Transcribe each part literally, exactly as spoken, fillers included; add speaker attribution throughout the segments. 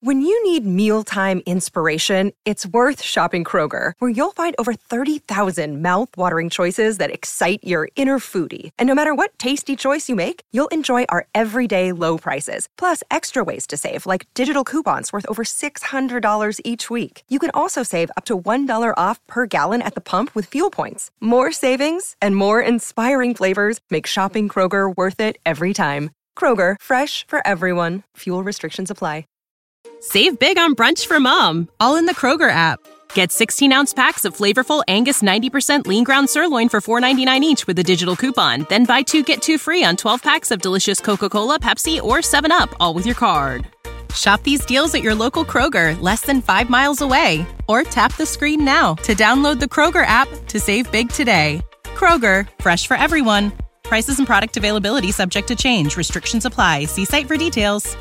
Speaker 1: When you need mealtime inspiration, it's worth shopping Kroger, where you'll find over thirty thousand mouth-watering choices that excite your inner foodie. And no matter what tasty choice you make, you'll enjoy our everyday low prices, plus extra ways to save, like digital coupons worth over six hundred dollars each week. You can also save up to one dollar off per gallon at the pump with fuel points. More savings and more inspiring flavors make shopping Kroger worth it every time. Kroger, fresh for everyone. Fuel restrictions apply.
Speaker 2: Save big on brunch for mom, all in the Kroger app. Get sixteen-ounce packs of flavorful Angus ninety percent lean ground sirloin for four ninety-nine each with a digital coupon. Then buy two, get two free on twelve packs of delicious Coca-Cola, Pepsi, or seven up, all with your card. Shop these deals at your local Kroger, less than five miles away. Or tap the screen now to download the Kroger app to save big today. Kroger, fresh for everyone. Prices and product availability subject to change. Restrictions apply. See site for details.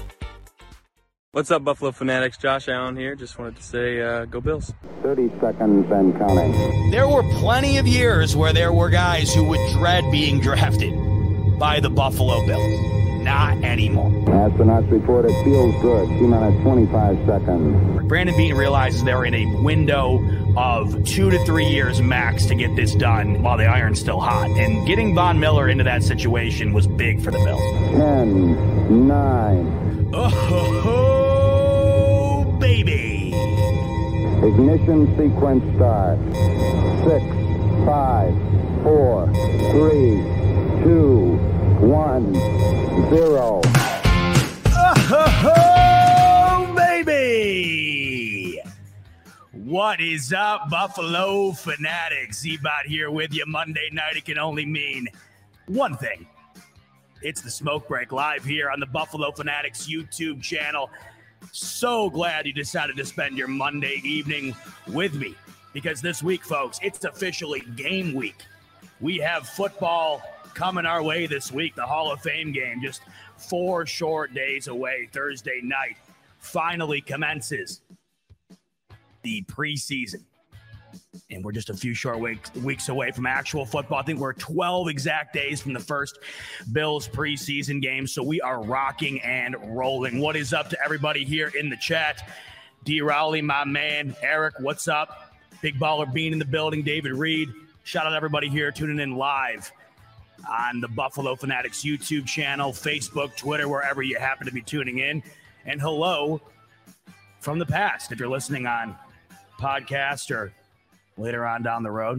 Speaker 3: What's up, Buffalo Fanatics? Josh Allen here. Just wanted to say, uh, go Bills.
Speaker 4: thirty seconds and counting.
Speaker 5: There were plenty of years where there were guys who would dread being drafted by the Buffalo Bills. Not anymore.
Speaker 4: Astronauts report it feels good. T minus twenty-five seconds.
Speaker 5: Brandon Beane realizes they're in a window of two to three years max to get this done while the iron's still hot. And getting Von Miller into that situation was big for the Bills.
Speaker 4: Ten, nine.
Speaker 5: Oh, ho, ho, baby.
Speaker 4: Ignition sequence start. Six, five, four, three, two, one, zero.
Speaker 5: Oh, ho, ho, baby. What is up, Buffalo Fanatics? Z-Bot here with you Monday night. It can only mean one thing. It's the Smoke Break live here on the Buffalo Fanatics YouTube channel. So glad you decided to spend your Monday evening with me, because this week, folks, it's officially game week. We have football coming our way this week. The Hall of Fame game, just four short days away. Thursday night finally commences the preseason. And we're just a few short weeks, weeks away from actual football. I think we're twelve exact days from the first Bills preseason game. So we are rocking and rolling. What is up to everybody here in the chat? D. Rowley, my man. Eric, what's up? Big Baller Bean in the building. David Reed. Shout out to everybody here tuning in live on the Buffalo Fanatics YouTube channel, Facebook, Twitter, wherever you happen to be tuning in. And hello from the past if you're listening on podcast or later on down the road.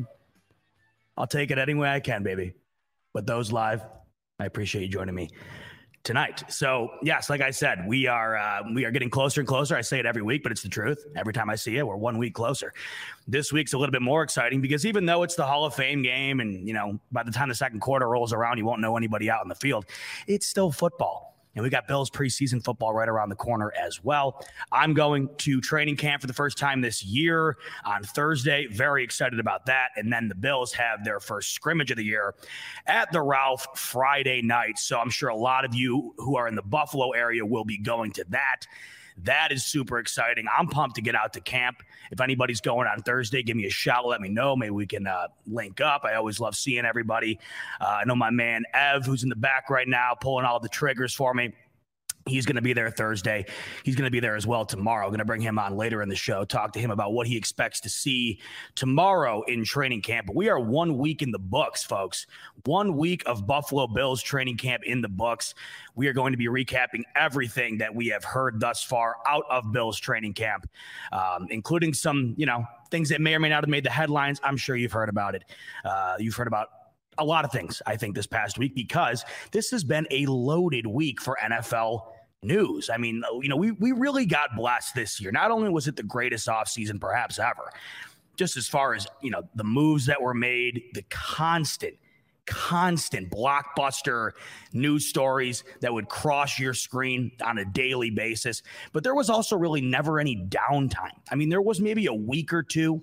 Speaker 5: I'll take it any way I can, baby. But those live, I appreciate you joining me tonight. So, yes, like I said, we are uh, we are getting closer and closer. I say it every week, but it's the truth. Every time I see it, we're one week closer. This week's a little bit more exciting because even though it's the Hall of Fame game and, you know, by the time the second quarter rolls around, you won't know anybody out in the field, it's still football. And we got Bills preseason football right around the corner as well. I'm going to training camp for the first time this year on Thursday. Very excited about that. And then the Bills have their first scrimmage of the year at the Ralph Friday night. So I'm sure a lot of you who are in the Buffalo area will be going to that. That is super exciting. I'm pumped to get out to camp. If anybody's going on Thursday, give me a shout. Let me know. Maybe we can uh, link up. I always love seeing everybody. Uh, I know my man Ev, who's in the back right now, pulling all the triggers for me. He's going to be there Thursday. He's going to be there as well tomorrow. I'm going to bring him on later in the show, talk to him about what he expects to see tomorrow in training camp. But we are one week in the books, folks. One week of Buffalo Bills training camp in the books. We are going to be recapping everything that we have heard thus far out of Bills training camp, um, including some, you know, things that may or may not have made the headlines. I'm sure you've heard about it. Uh, you've heard about a lot of things, I think, this past week, because this has been a loaded week for N F L news. I mean, you know, we we really got blessed this year. Not only was it the greatest offseason perhaps ever, just as far as, you know, the moves that were made, the constant, constant blockbuster news stories that would cross your screen on a daily basis. But there was also really never any downtime. I mean, there was maybe a week or two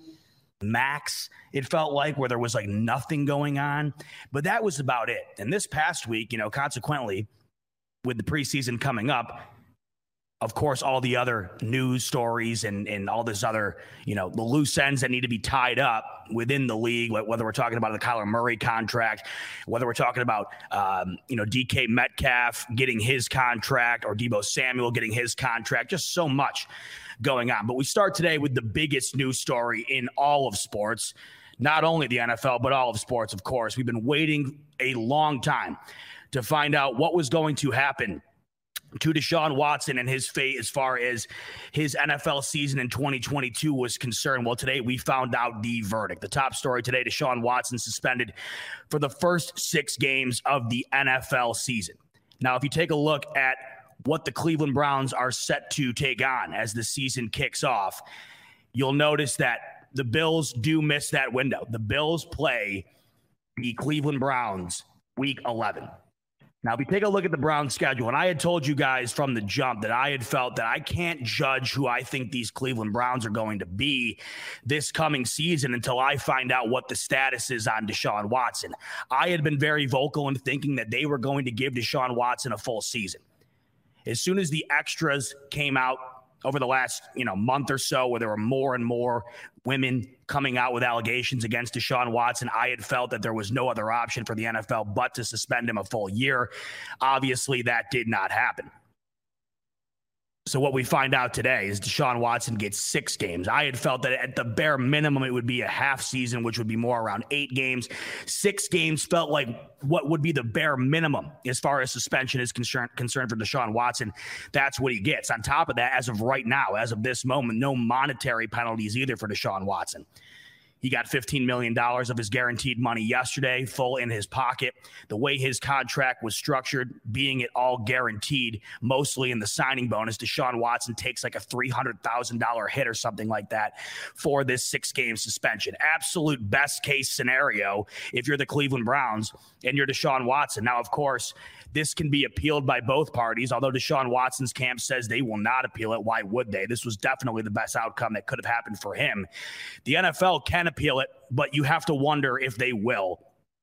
Speaker 5: max, it felt like, where there was like nothing going on, but that was about it. And this past week, you know, consequently, with the preseason coming up, of course, all the other news stories and, and all this other, you know, the loose ends that need to be tied up within the league, whether we're talking about the Kyler Murray contract, whether we're talking about, um, you know, D K Metcalf getting his contract or Deebo Samuel getting his contract, just so much going on. But we start today with the biggest news story in all of sports, not only the N F L, but all of sports, of course. We've been waiting a long time to find out what was going to happen to Deshaun Watson and his fate as far as his N F L season in twenty twenty-two was concerned. Well, today we found out the verdict. The top story today, Deshaun Watson suspended for the first six games of the N F L season. Now, if you take a look at what the Cleveland Browns are set to take on as the season kicks off, you'll notice that the Bills do miss that window. The Bills play the Cleveland Browns week eleven. Now, if you take a look at the Browns schedule, and I had told you guys from the jump that I had felt that I can't judge who I think these Cleveland Browns are going to be this coming season until I find out what the status is on Deshaun Watson. I had been very vocal in thinking that they were going to give Deshaun Watson a full season. As soon as the extras came out over the last, you know, month or so, where there were more and more women coming out with allegations against Deshaun Watson, I had felt that there was no other option for the N F L but to suspend him a full year. Obviously, that did not happen. So what we find out today is Deshaun Watson gets six games. I had felt that at the bare minimum, it would be a half season, which would be more around eight games. Six games felt like what would be the bare minimum as far as suspension is concerned, concerned for Deshaun Watson. That's what he gets. On top of that, as of right now, as of this moment, no monetary penalties either for Deshaun Watson. He got fifteen million dollars of his guaranteed money yesterday, full in his pocket. The way his contract was structured, being it all guaranteed, mostly in the signing bonus, Deshaun Watson takes like a three hundred thousand dollars hit or something like that for this six-game suspension. Absolute best-case scenario if you're the Cleveland Browns and you're Deshaun Watson. Now, of course, this can be appealed by both parties, although Deshaun Watson's camp says they will not appeal it. Why would they? This was definitely the best outcome that could have happened for him. The N F L can appeal it, but you have to wonder if they will.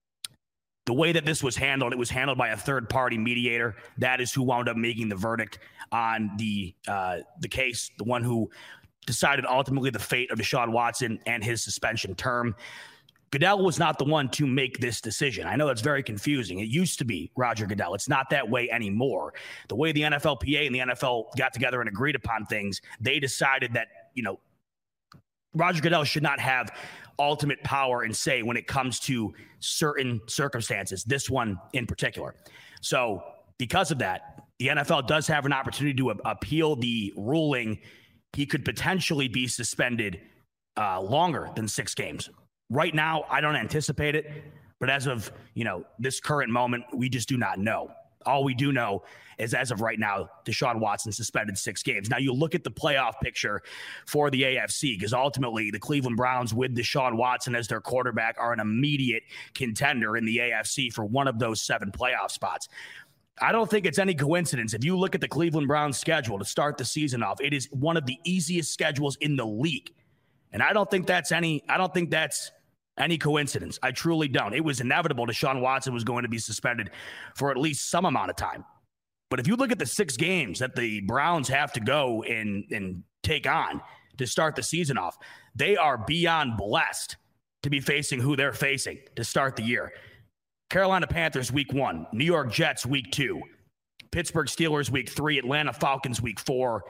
Speaker 5: The way that this was handled, it was handled by a third-party mediator. That is who wound up making the verdict on the uh, the case, the one who decided ultimately the fate of Deshaun Watson and his suspension term. Goodell was not the one to make this decision. I know that's very confusing. It used to be Roger Goodell. It's not that way anymore. The way the N F L P A and the N F L got together and agreed upon things, they decided that, you know, Roger Goodell should not have ultimate power and say when it comes to certain circumstances, this one in particular. So because of that, the N F L does have an opportunity to appeal the ruling. He could potentially be suspended uh, longer than six games. Right now, I don't anticipate it, but as of, you know, this current moment, we just do not know. All we do know is as of right now, Deshaun Watson suspended six games. Now, you look at the playoff picture for the A F C, because ultimately the Cleveland Browns with Deshaun Watson as their quarterback are an immediate contender in the A F C for one of those seven playoff spots. I don't think it's any coincidence. If you look at the Cleveland Browns schedule to start the season off, it is one of the easiest schedules in the league. And I don't think that's any, I don't think that's any coincidence. I truly don't. It was inevitable Deshaun Watson was going to be suspended for at least some amount of time. But if you look at the six games that the Browns have to go and, and take on to start the season off, they are beyond blessed to be facing who they're facing to start the year. Carolina Panthers week one, New York Jets week two, Pittsburgh Steelers week three, Atlanta Falcons week four,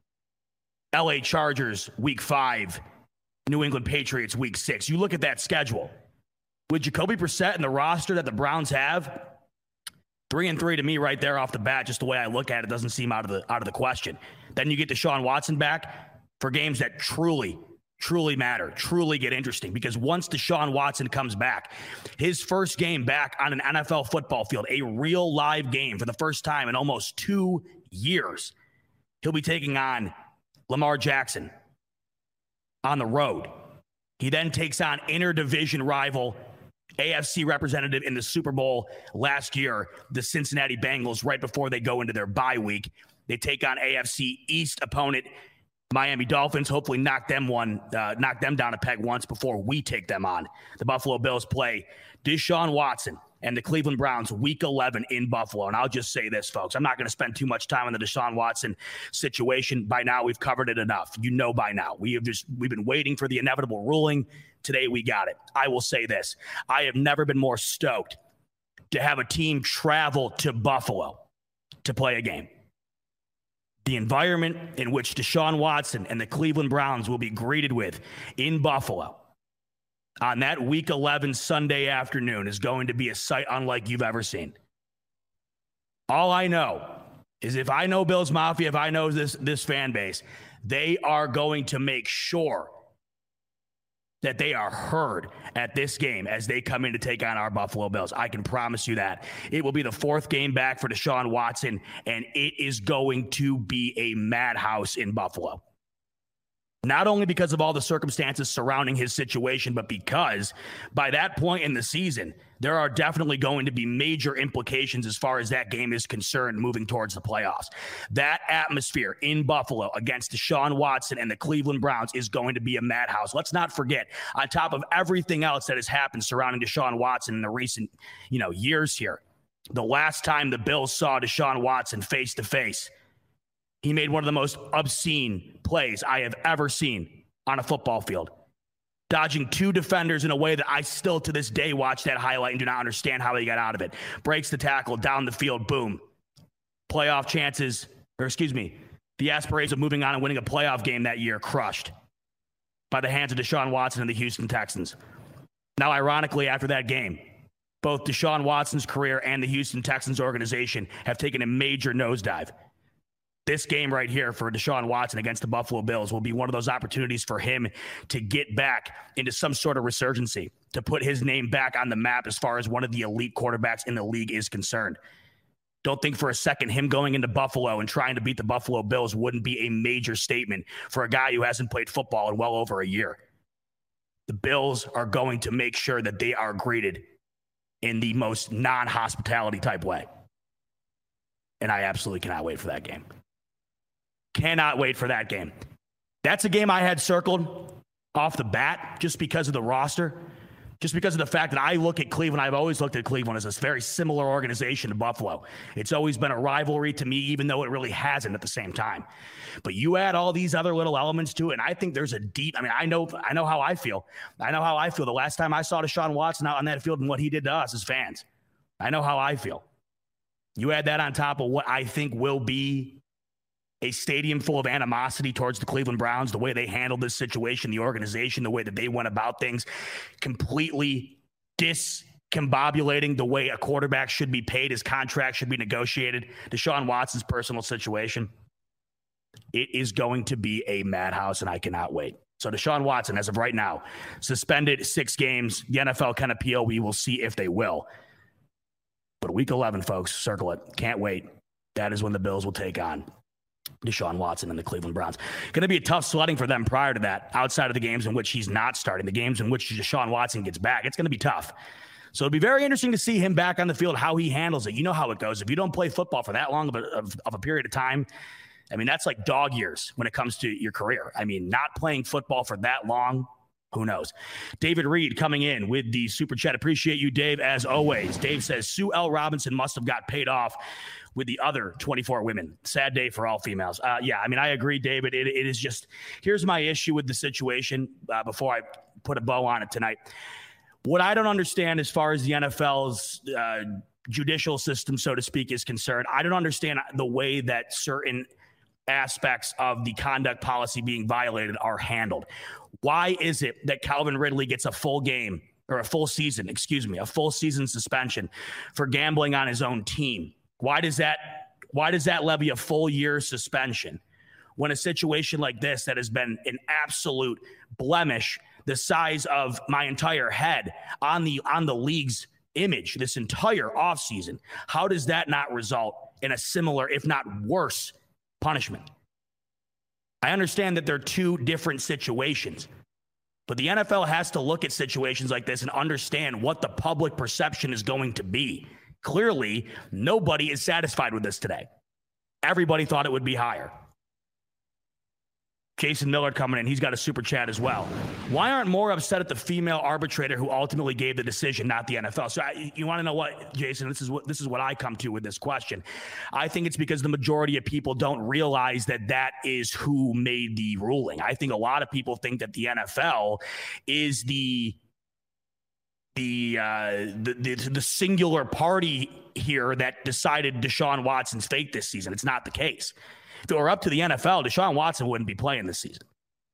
Speaker 5: L A Chargers week five, New England Patriots week six. You look at that schedule. With Jacoby Brissett and the roster that the Browns have, three and three to me right there off the bat, just the way I look at it, doesn't seem out of the out of the question. Then you get Deshaun Watson back for games that truly, truly matter, truly get interesting. Because once Deshaun Watson comes back, his first game back on an N F L football field, a real live game for the first time in almost two years, he'll be taking on Lamar Jackson on the road. He then takes on interdivision rival A F C representative in the Super Bowl last year, the Cincinnati Bengals, right before they go into their bye week. They take on A F C East opponent Miami Dolphins, hopefully knock them one, uh, knock them down a peg once before we take them on. The Buffalo Bills play Deshaun Watson and the Cleveland Browns week eleven in Buffalo. And I'll just say this, folks. I'm not going to spend too much time on the Deshaun Watson situation. By now, we've covered it enough. You know by now. We have just we've been waiting for the inevitable ruling. Today, we got it. I will say this. I have never been more stoked to have a team travel to Buffalo to play a game. The environment in which Deshaun Watson and the Cleveland Browns will be greeted with in Buffalo on that week eleven Sunday afternoon is going to be a sight unlike you've ever seen. All I know is if I know Bills Mafia, if I know this, this fan base, they are going to make sure that they are heard at this game as they come in to take on our Buffalo Bills. I can promise you that. It will be the fourth game back for Deshaun Watson, and it is going to be a madhouse in Buffalo. Not only because of all the circumstances surrounding his situation, but because by that point in the season, there are definitely going to be major implications as far as that game is concerned moving towards the playoffs. That atmosphere in Buffalo against Deshaun Watson and the Cleveland Browns is going to be a madhouse. Let's not forget, on top of everything else that has happened surrounding Deshaun Watson in the recent, you know, years here, the last time the Bills saw Deshaun Watson face to face, he made one of the most obscene plays I have ever seen on a football field, dodging two defenders in a way that I still to this day watch that highlight and do not understand how they got out of it. Breaks the tackle, down the field, boom. Playoff chances, or excuse me, the aspirations of moving on and winning a playoff game that year crushed by the hands of Deshaun Watson and the Houston Texans. Now, ironically, after that game, both Deshaun Watson's career and the Houston Texans organization have taken a major nosedive. This game right here for Deshaun Watson against the Buffalo Bills will be one of those opportunities for him to get back into some sort of resurgency, to put his name back on the map as far as one of the elite quarterbacks in the league is concerned. Don't think for a second him going into Buffalo and trying to beat the Buffalo Bills wouldn't be a major statement for a guy who hasn't played football in well over a year. The Bills are going to make sure that they are greeted in the most non-hospitality type way. And I absolutely cannot wait for that game. Cannot wait for that game. That's a game I had circled off the bat just because of the roster, just because of the fact that I look at Cleveland. I've always looked at Cleveland as a very similar organization to Buffalo. It's always been a rivalry to me, even though it really hasn't at the same time. But you add all these other little elements to it, and I think there's a deep, I mean, I know I know how I feel. I know how I feel. The last time I saw Deshaun Watson out on that field and what he did to us as fans, I know how I feel. You add that on top of what I think will be a stadium full of animosity towards the Cleveland Browns, the way they handled this situation, the organization, the way that they went about things, completely discombobulating the way a quarterback should be paid, his contract should be negotiated, Deshaun Watson's personal situation. It is going to be a madhouse, and I cannot wait. So Deshaun Watson, as of right now, suspended six games. The N F L can appeal. We will see if they will. But week eleven, folks, circle it. Can't wait. That is when the Bills will take on Deshaun Watson and the Cleveland Browns. Going to be a tough sledding for them prior to that, outside of the games in which he's not starting, the games in which Deshaun Watson gets back. It's going to be tough. So it'll be very interesting to see him back on the field, how he handles it. You know how it goes. If you don't play football for that long of a, of, of a period of time, I mean, that's like dog years when it comes to your career. I mean, not playing football for that long, who knows? David Reed coming in with the super chat. Appreciate you, Dave, as always. Dave says, Sue L. Robinson must have got paid off with the other twenty-four women. Sad day for all females. Uh, yeah, I mean, I agree, David. It, it is just, here's my issue with the situation uh, before I put a bow on it tonight. What I don't understand as far as the N F L's uh, judicial system, so to speak, is concerned, I don't understand the way that certain aspects of the conduct policy being violated are handled. Why is it that Calvin Ridley gets a full game or a full season, excuse me, a full season suspension for gambling on his own team? Why does that, why does that levy a full year suspension when a situation like this that has been an absolute blemish the size of my entire head on the, on the league's image this entire offseason, how does that not result in a similar, if not worse, punishment? I understand that they're two different situations, but the N F L has to look at situations like this and understand what the public perception is going to be. Clearly, nobody is satisfied with this today. Everybody thought it would be higher. Jason Miller coming in. He's got a super chat as well. Why aren't more upset at the female arbitrator who ultimately gave the decision, not the N F L? So I, you want to know what, Jason? This is what this is what I come to with this question. I think it's because the majority of people don't realize that that is who made the ruling. I think a lot of people think that the N F L is the the uh, the, the, the singular party here that decided Deshaun Watson's fate this season. It's not the case. If it were up to the N F L, Deshaun Watson wouldn't be playing this season.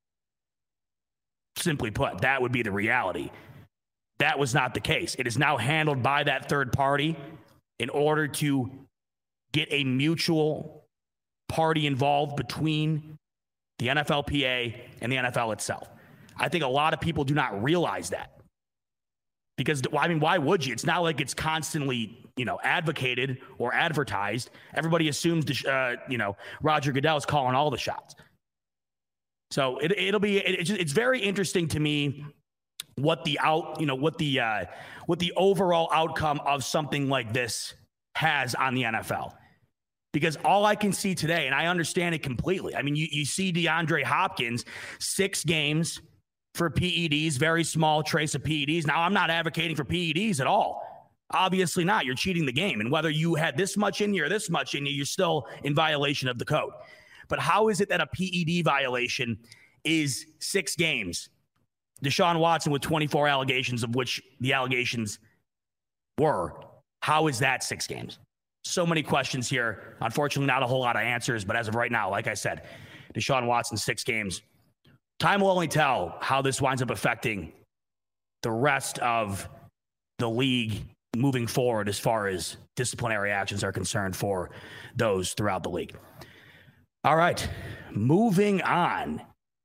Speaker 5: Simply put, that would be the reality. That was not the case. It is now handled by that third party in order to get a mutual party involved between the N F L P A and the N F L itself. I think a lot of people do not realize that. Because, I mean, why would you? It's not like it's constantly, you know, advocated or advertised. Everybody assumes, uh, you know, Roger Goodell is calling all the shots. So it, it'll be, it, it's, it's very interesting to me what the out, you know, what the, uh, what the overall outcome of something like this has on the N F L. Because all I can see today, and I understand it completely. I mean, you, you see DeAndre Hopkins, six games for P E Ds, very small trace of P E Ds. Now, I'm not advocating for P E Ds at all. Obviously not. You're cheating the game. And whether you had this much in you or this much in you, you're still in violation of the code. But how is it that a P E D violation is six games? Deshaun Watson with twenty-four allegations, of which the allegations were. How is that six games? So many questions here. Unfortunately, not a whole lot of answers. But as of right now, like I said, Deshaun Watson, six games. Time will only tell how this winds up affecting the rest of the league moving forward as far as disciplinary actions are concerned for those throughout the league. All right, moving on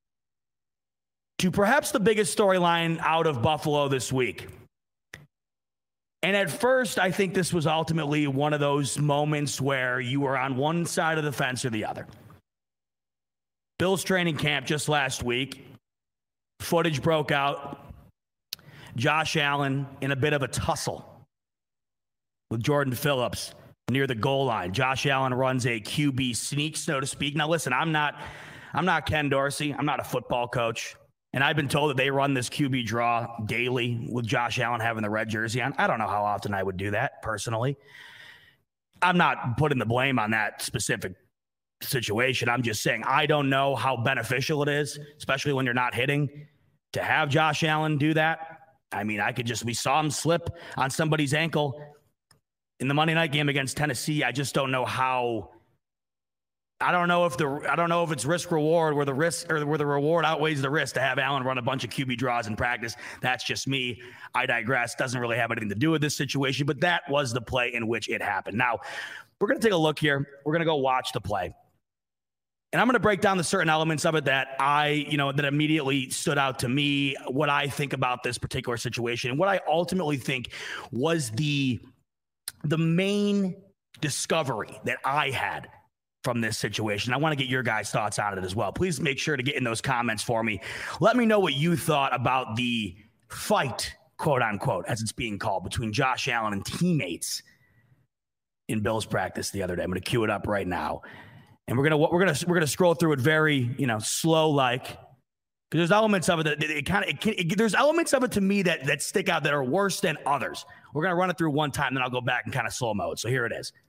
Speaker 5: to perhaps the biggest storyline out of Buffalo this week. And at first, I think this was ultimately one of those moments where you were on one side of the fence or the other. Bills training camp just last week. Footage broke out. Josh Allen in a bit of a tussle with Jordan Phillips near the goal line. Josh Allen runs a Q B sneak, so to speak. Now, listen, I'm not, I'm not Ken Dorsey. I'm not a football coach. And I've been told that they run this Q B draw daily with Josh Allen having the red jersey on. I don't know how often I would do that personally. I'm not putting the blame on that specific situation. I'm just saying I don't know how beneficial it is, especially when you're not hitting, to have Josh Allen do that. I mean, I could just, we saw him slip on somebody's ankle in the Monday night game against Tennessee. I just don't know how, I don't know if the, I don't know if it's risk reward where the risk or where the reward outweighs the risk to have Allen run a bunch of Q B draws in practice. That's just me. I digress. Doesn't really have anything to do with this situation, but that was the play in which it happened. Now we're going to take a look here. We're going to go watch the play. And I'm going to break down the certain elements of it that I, you know, that immediately stood out to me, what I think about this particular situation, and what I ultimately think was the, the main discovery that I had from this situation. I want to get your guys' thoughts on it as well. Please make sure to get in those comments for me. Let me know what you thought about the fight, quote unquote, as it's being called, between Josh Allen and teammates in Bills practice the other day. I'm going to cue it up right now. And we're gonna we're gonna we're gonna scroll through it very, you know, slow, like, because there's elements of it that it, it kind of it, it, there's elements of it to me that that stick out that are worse than others. We're gonna run it through one time, then I'll go back and kind of slow mode. So here it is.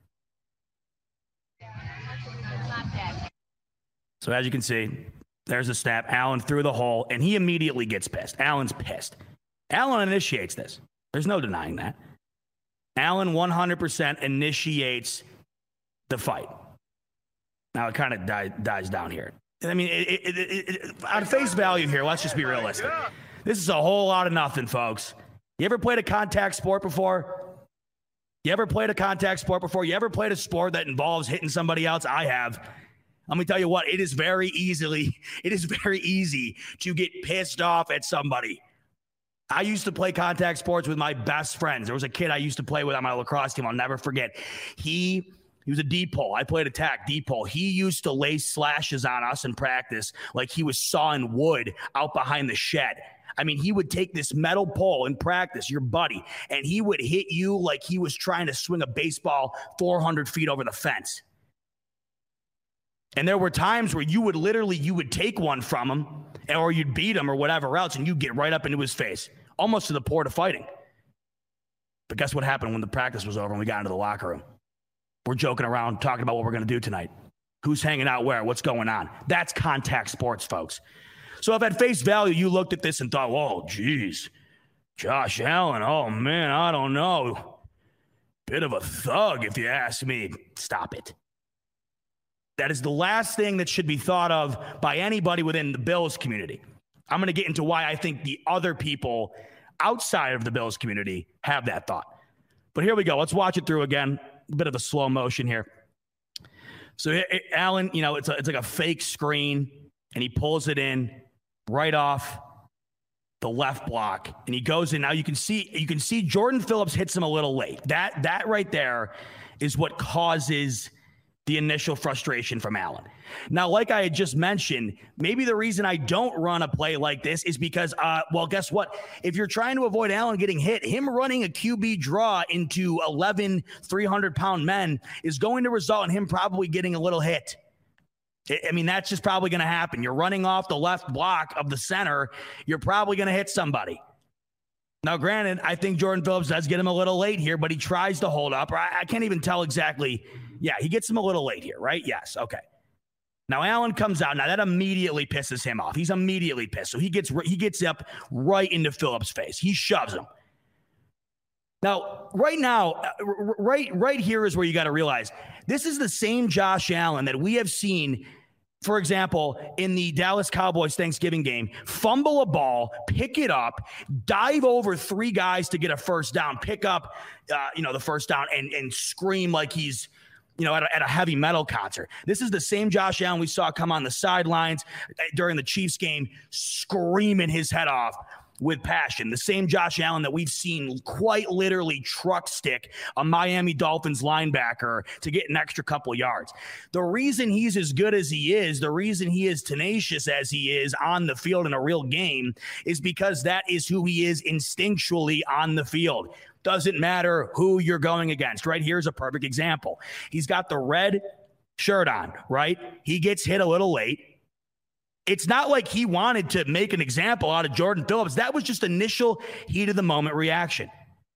Speaker 5: So as you can see, there's a snap. Allen through the hole, and he immediately gets pissed. Allen's pissed. Allen initiates this. There's no denying that. Allen one hundred percent initiates the fight. Now it kind of die, dies down here. I mean, it, it, it, it, on face value here, let's just be realistic. This is a whole lot of nothing, folks. You ever played a contact sport before? You ever played a contact sport before? You ever played a sport that involves hitting somebody else? I have. Let me tell you what, it is very easily, it is very easy to get pissed off at somebody. I used to play contact sports with my best friends. There was a kid I used to play with on my lacrosse team. I'll never forget. He... He was a deep pole. I played attack, deep pole. He used to lay slashes on us in practice like he was sawing wood out behind the shed. I mean, he would take this metal pole in practice, your buddy, and he would hit you like he was trying to swing a baseball four hundred feet over the fence. And there were times where you would literally, you would take one from him or you'd beat him or whatever else, and you'd get right up into his face, almost to the point of fighting. But guess what happened when the practice was over and we got into the locker room? We're joking around, talking about what we're going to do tonight. Who's hanging out where? What's going on? That's contact sports, folks. So if at face value you looked at this and thought, whoa, geez, Josh Allen, oh, man, I don't know. Bit of a thug, if you ask me. Stop it. That is the last thing that should be thought of by anybody within the Bills community. I'm going to get into why I think the other people outside of the Bills community have that thought. But here we go. Let's watch it through again. A bit of a slow motion here. So it, it, Allen, you know, it's a, it's like a fake screen, and he pulls it in right off the left block, and he goes in. Now you can see you can see Jordan Phillips hits him a little late. That that right there is what causes the initial frustration from Allen. Now, like I had just mentioned, maybe the reason I don't run a play like this is because, uh, well, guess what? If you're trying to avoid Allen getting hit, him running a Q B draw into eleven three hundred pound men is going to result in him probably getting a little hit. I mean, that's just probably going to happen. You're running off the left block of the center. You're probably going to hit somebody. Now, granted, I think Jordan Phillips does get him a little late here, but he tries to hold up. I, I can't even tell exactly. Yeah, he gets him a little late here, right? Yes, okay. Now, Allen comes out. Now, that immediately pisses him off. He's immediately pissed. So he gets he gets up right into Phillips' face. He shoves him. Now, right now, right, right here is where you got to realize this is the same Josh Allen that we have seen, for example, in the Dallas Cowboys Thanksgiving game, fumble a ball, pick it up, dive over three guys to get a first down, pick up, uh, you know, the first down, and and scream like he's, you know, at a, at a heavy metal concert. This is the same Josh Allen we saw come on the sidelines during the Chiefs game, screaming his head off with passion. The same Josh Allen that we've seen quite literally truck stick a Miami Dolphins linebacker to get an extra couple yards. The reason he's as good as he is, the reason he is tenacious as he is on the field in a real game, is because that is who he is instinctually on the field. Doesn't matter who you're going against, right? Here's a perfect example. He's got the red shirt on, right? He gets hit a little late. It's not like he wanted to make an example out of Jordan Phillips. That was just initial heat of the moment reaction.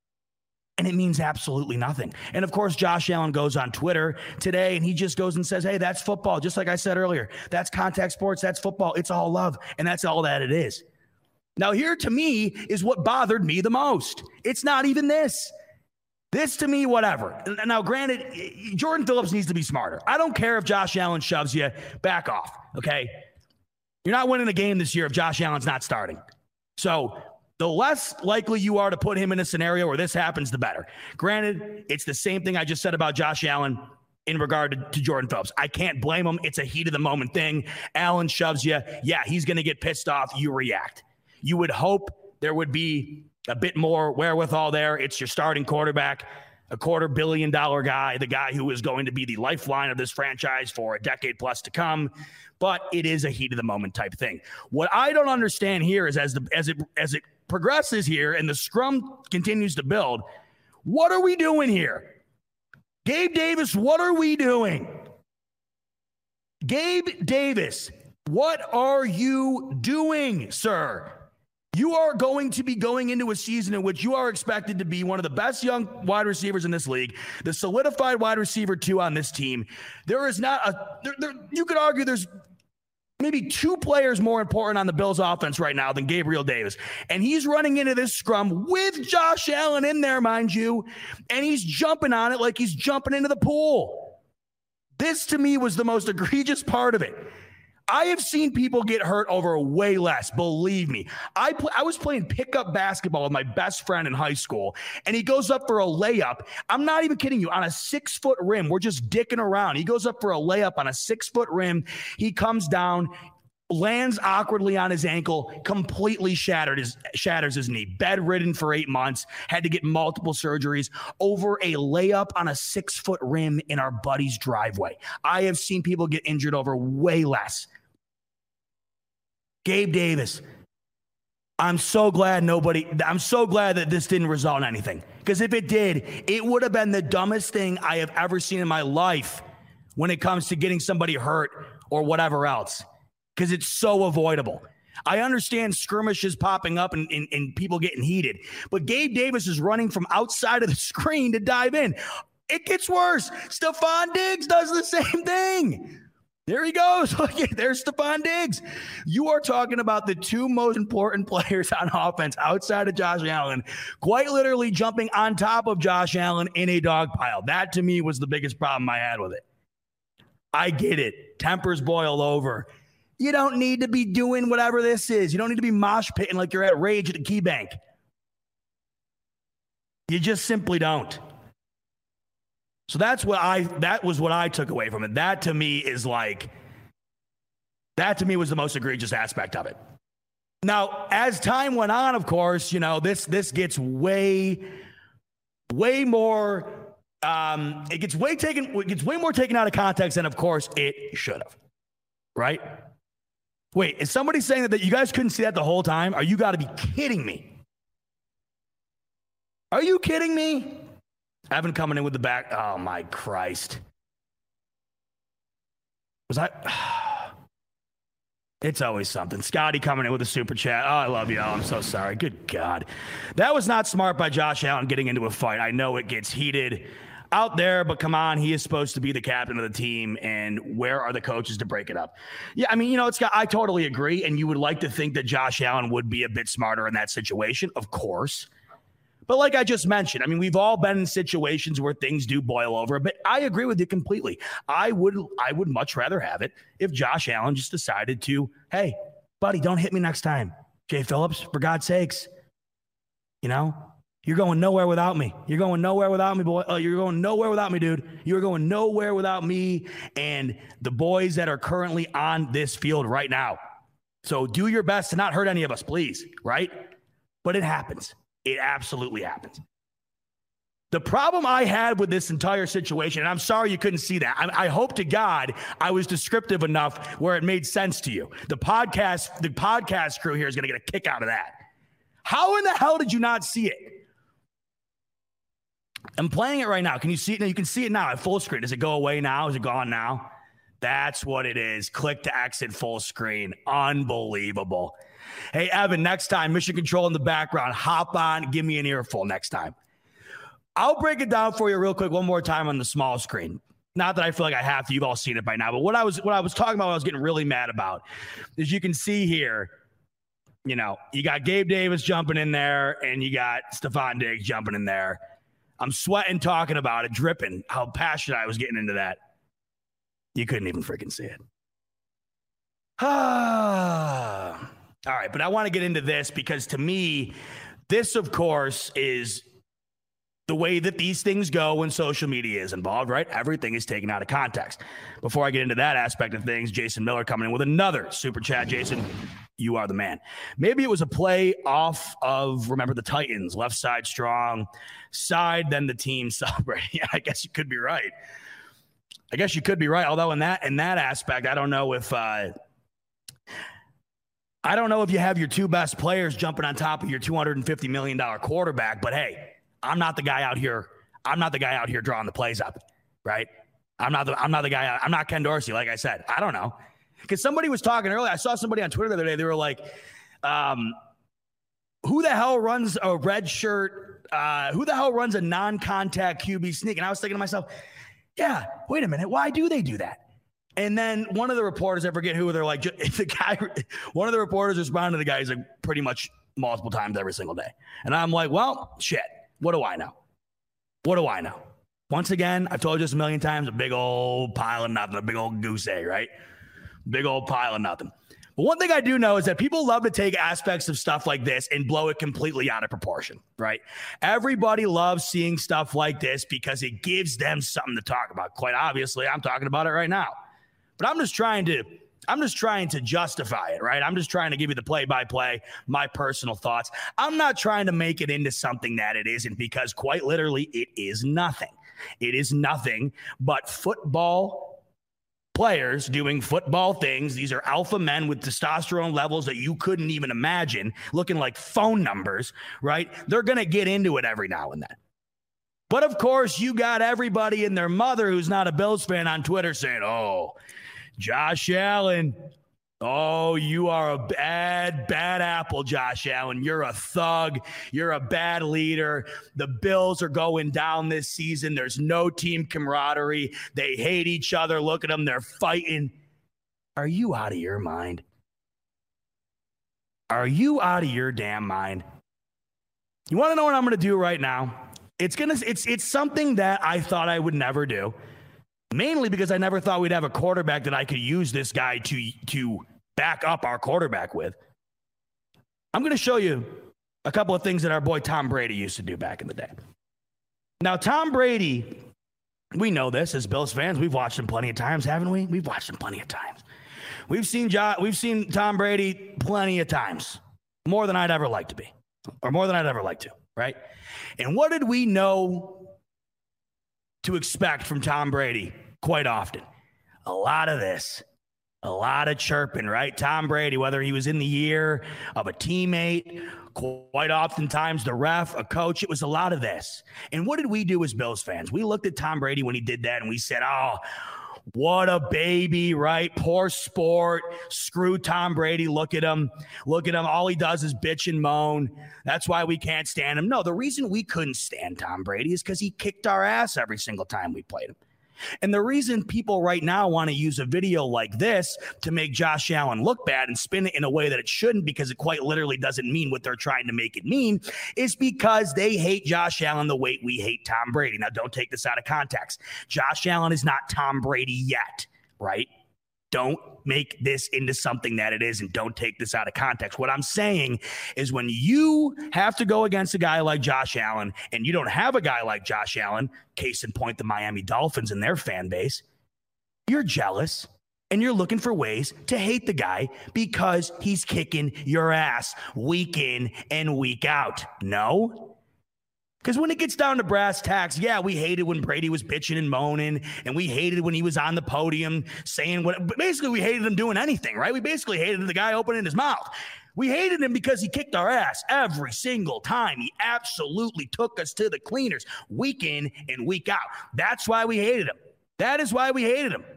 Speaker 5: And it means absolutely nothing. And of course, Josh Allen goes on Twitter today and he just goes and says, hey, that's football. Just like I said earlier, that's contact sports. That's football. It's all love. And that's all that it is. Now here to me is what bothered me the most. It's not even this. This to me, whatever. Now, granted, Jordan Phillips needs to be smarter. I don't care if Josh Allen shoves you. Back off, okay? You're not winning a game this year if Josh Allen's not starting. So the less likely you are to put him in a scenario where this happens, the better. Granted, it's the same thing I just said about Josh Allen in regard to, to Jordan Phillips. I can't blame him. It's a heat of the moment thing. Allen shoves you. Yeah, he's going to get pissed off. You react. You would hope there would be a bit more wherewithal there. It's your starting quarterback, a quarter billion dollar guy, the guy who is going to be the lifeline of this franchise for a decade plus to come. But it is a heat of the moment type thing. What I don't understand here is as the as it as it progresses here and the scrum continues to build, what are we doing here? Gabe Davis, what are we doing? Gabe Davis, what are you doing, sir? You are going to be going into a season in which you are expected to be one of the best young wide receivers in this league, the solidified wide receiver two on this team. There is not a, there, there, you could argue there's maybe two players more important on the Bills offense right now than Gabriel Davis. And he's running into this scrum with Josh Allen in there, mind you, and he's jumping on it like he's jumping into the pool. This to me was the most egregious part of it. I have seen people get hurt over way less, believe me. I pl- I was playing pickup basketball with my best friend in high school, and he goes up for a layup. I'm not even kidding you, on a six-foot rim. We're just dicking around. He goes up for a layup on a six-foot rim. He comes down, lands awkwardly on his ankle, completely shattered his, shatters his knee. Bedridden for eight months, had to get multiple surgeries over a layup on a six-foot rim in our buddy's driveway. I have seen people get injured over way less. Gabe Davis, I'm so glad nobody, I'm so glad that this didn't result in anything. Because if it did, it would have been the dumbest thing I have ever seen in my life when it comes to getting somebody hurt or whatever else because it's so avoidable. I understand skirmishes popping up and, and, and people getting heated, but Gabe Davis is running from outside of the screen to dive in. It gets worse. Stephon Diggs does the same thing. There he goes. Look, there's Stephon Diggs. You are talking about the two most important players on offense outside of Josh Allen, quite literally jumping on top of Josh Allen in a dog pile. That, to me, was the biggest problem I had with it. I get it. Tempers boil over. You don't need to be doing whatever this is. You don't need to be mosh pitting like you're at Rage at the Key Bank. You just simply don't. So that's what I, that was what I took away from it. That to me is like, that to me was the most egregious aspect of it. Now, as time went on, of course, you know, this, this gets way, way more, um, it gets way taken, it gets way more taken out of context than, of course, it should have. Right? Wait, is somebody saying that, that you guys couldn't see that the whole time? Are you got to be kidding me? Are you kidding me? Evan coming in with the back. Oh, my Christ. Was I? It's always something. Scotty coming in with a super chat. Oh, I love you all. I'm so sorry. Good God. That was not smart by Josh Allen getting into a fight. I know it gets heated out there, but come on, he is supposed to be the captain of the team, and where are the coaches to break it up? Yeah, I mean, you know, it's got, I totally agree, and you would like to think that Josh Allen would be a bit smarter in that situation, of course. But like I just mentioned, I mean, we've all been in situations where things do boil over, but I agree with you completely. I would I would much rather have it if Josh Allen just decided to, hey, buddy, don't hit me next time. Jay Phillips, for God's sakes. You know, you're going nowhere without me. You're going nowhere without me, boy. Oh, you're going nowhere without me, dude. You're going nowhere without me and the boys that are currently on this field right now. So do your best to not hurt any of us, please, right? But it happens. It absolutely happens. The problem I had with this entire situation, and I'm sorry you couldn't see that. I, I hope to God I was descriptive enough where it made sense to you. The podcast, the podcast crew here is going to get a kick out of that. How in the hell did you not see it? I'm playing it right now. Can you see it? You can see it now at full screen. Does it go away now? Is it gone now? That's what it is. Click to exit full screen. Unbelievable. Hey, Evan, next time, Mission Control in the background. Hop on. Give me an earful next time. I'll break it down for you real quick one more time on the small screen. Not that I feel like I have to. You've all seen it by now. But what I was what I was talking about, what I was getting really mad about, is you can see here, you know, you got Gabe Davis jumping in there, and you got Stephon Diggs jumping in there. I'm sweating talking about it, dripping, how passionate I was getting into that. You couldn't even freaking see it. Ah. All right, but I want to get into this because to me, this, of course, is the way that these things go when social media is involved, right? Everything is taken out of context. Before I get into that aspect of things, Jason Miller coming in with another super chat. Jason, you are the man. Maybe it was a play off of, remember the Titans, left side strong, side, then the team celebrating. Yeah, I guess you could be right. I guess you could be right. Although in that in that aspect, I don't know if uh, I don't know if you have your two best players jumping on top of your two hundred fifty million dollars quarterback. But hey, I'm not the guy out here. I'm not the guy out here drawing the plays up, right? I'm not the I'm not the guy. Out, I'm not Ken Dorsey. Like I said, I don't know. Because somebody was talking earlier. I saw somebody on Twitter the other day. They were like, um, who the hell runs a red shirt? Uh, who the hell runs a non-contact Q B sneak? And I was thinking to myself, yeah, wait a minute. Why do they do that? And then one of the reporters, I forget who, they're like, the guy, one of the reporters responded to the guy, he's like, pretty much multiple times every single day. And I'm like, well, shit, what do I know? What do I know? Once again, I've told you this a million times, a big old pile of nothing, a big old goose egg, right? Big old pile of nothing. But one thing I do know is that people love to take aspects of stuff like this and blow it completely out of proportion, right? Everybody loves seeing stuff like this because it gives them something to talk about. Quite obviously, I'm talking about it right now. But I'm just trying to, I'm just trying to justify it, right? I'm just trying to give you the play-by-play, my personal thoughts. I'm not trying to make it into something that it isn't, because quite literally, it is nothing. It is nothing but football players doing football things. These are alpha men with testosterone levels that you couldn't even imagine, looking like phone numbers, right? They're going to get into it every now and then. But of course, you got everybody and their mother who's not a Bills fan on Twitter saying, oh, Josh Allen. Oh, you are a bad, bad apple, Josh Allen. You're a thug. You're a bad leader. The Bills are going down this season. There's no team camaraderie. They hate each other. Look at them. They're fighting. Are you out of your mind? Are you out of your damn mind? You want to know what I'm going to do right now? It's gonna. It's it's something that I thought I would never do, mainly because I never thought we'd have a quarterback that I could use this guy to to back up our quarterback with. I'm going to show you a couple of things that our boy Tom Brady used to do back in the day. Now, Tom Brady, we know this as Bills fans. We've watched him plenty of times, haven't we? We've watched him plenty of times. We've seen jo- we've seen Tom Brady plenty of times, more than I'd ever like to be, or more than I'd ever like to, right? And what did we know to expect from Tom Brady quite often? A lot of this. A lot of chirping, right? Tom Brady, whether he was in the ear of a teammate, quite oftentimes the ref, a coach, it was a lot of this. And what did we do as Bills fans? We looked at Tom Brady when he did that and we said, oh, what a baby, right? Poor sport. Screw Tom Brady. Look at him. Look at him. All he does is bitch and moan. That's why we can't stand him. No, the reason we couldn't stand Tom Brady is because he kicked our ass every single time we played him. And the reason people right now want to use a video like this to make Josh Allen look bad and spin it in a way that it shouldn't, because it quite literally doesn't mean what they're trying to make it mean, is because they hate Josh Allen the way we hate Tom Brady. Now, don't take this out of context. Josh Allen is not Tom Brady yet, right? Don't make this into something that it is, and don't take this out of context. What I'm saying is when you have to go against a guy like Josh Allen and you don't have a guy like Josh Allen, case in point, the Miami Dolphins and their fan base, you're jealous and you're looking for ways to hate the guy because he's kicking your ass week in and week out. No? Because when it gets down to brass tacks, yeah, we hated when Brady was bitching and moaning, and we hated when he was on the podium saying what, but basically we hated him doing anything, right? We basically hated the guy opening his mouth. We hated him because he kicked our ass every single time. He absolutely took us to the cleaners week in and week out. That's why we hated him. That is why we hated him.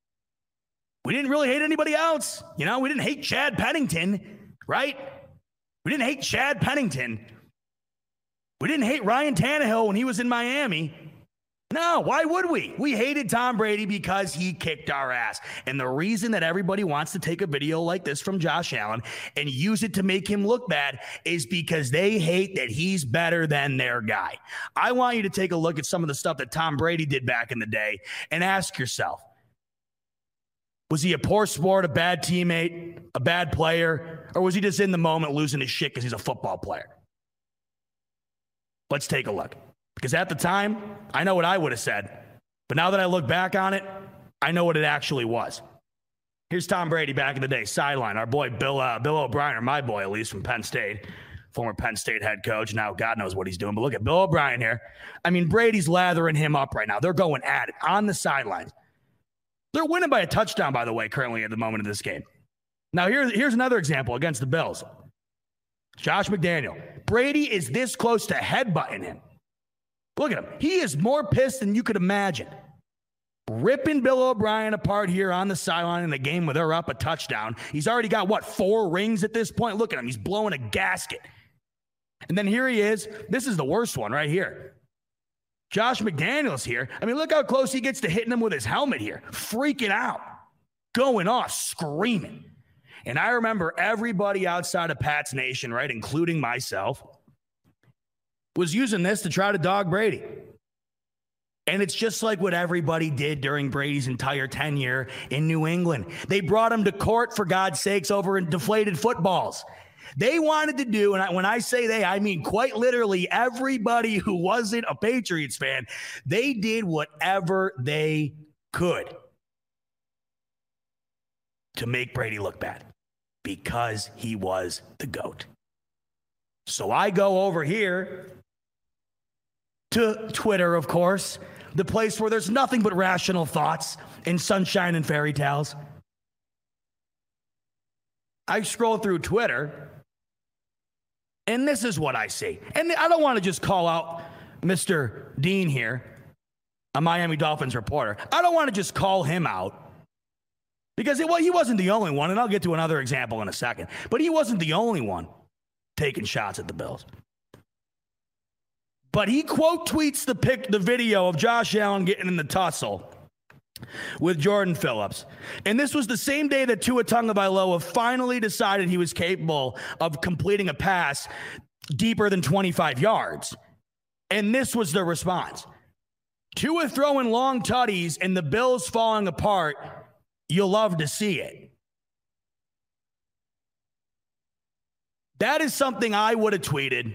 Speaker 5: We didn't really hate anybody else. You know, we didn't hate Chad Pennington, right? We didn't hate Chad Pennington. We didn't hate Ryan Tannehill when he was in Miami. No, why would we? We hated Tom Brady because he kicked our ass. And the reason that everybody wants to take a video like this from Josh Allen and use it to make him look bad is because they hate that he's better than their guy. I want you to take a look at some of the stuff that Tom Brady did back in the day and ask yourself, was he a poor sport, a bad teammate, a bad player, or was he just in the moment losing his shit because he's a football player? Let's take a look. Because at the time, I know what I would have said. But now that I look back on it, I know what it actually was. Here's Tom Brady back in the day, sideline. Our boy Bill uh, Bill O'Brien, or my boy at least, from Penn State, former Penn State head coach. Now God knows what he's doing. But look at Bill O'Brien here. I mean, Brady's lathering him up right now. They're going at it on the sidelines. They're winning by a touchdown, by the way, currently at the moment of this game. Now, here, here's another example against the Bills. Josh McDaniel. Brady is this close to headbutting him. Look at him. He is more pissed than you could imagine. Ripping Bill O'Brien apart here on the sideline in the game where they're up a touchdown. He's already got, what, four rings at this point? Look at him. He's blowing a gasket. And then here he is. This is the worst one right here. Josh McDaniels here. I mean, look how close he gets to hitting him with his helmet here. Freaking out. Going off, screaming. And I remember everybody outside of Pat's Nation, right, including myself, was using this to try to dog Brady. And it's just like what everybody did during Brady's entire tenure in New England. They brought him to court, for God's sakes, over in deflated footballs. They wanted to do, and I, when I say they, I mean quite literally everybody who wasn't a Patriots fan, they did whatever they could to make Brady look bad because he was the GOAT. So I go over here to Twitter, of course, the place where there's nothing but rational thoughts and sunshine and fairy tales. I scroll through Twitter, and this is what I see. And I don't want to just call out Mister Dean here, a Miami Dolphins reporter. I don't want to just call him out Because it, well, he wasn't the only one, and I'll get to another example in a second. But he wasn't the only one taking shots at the Bills. But he quote tweets the pic, the video of Josh Allen getting in the tussle with Jordan Phillips. And this was the same day that Tua Tagovailoa finally decided he was capable of completing a pass deeper than twenty-five yards. And this was the response. Tua throwing long tutties and the Bills falling apart. You'll love to see it. That is something I would have tweeted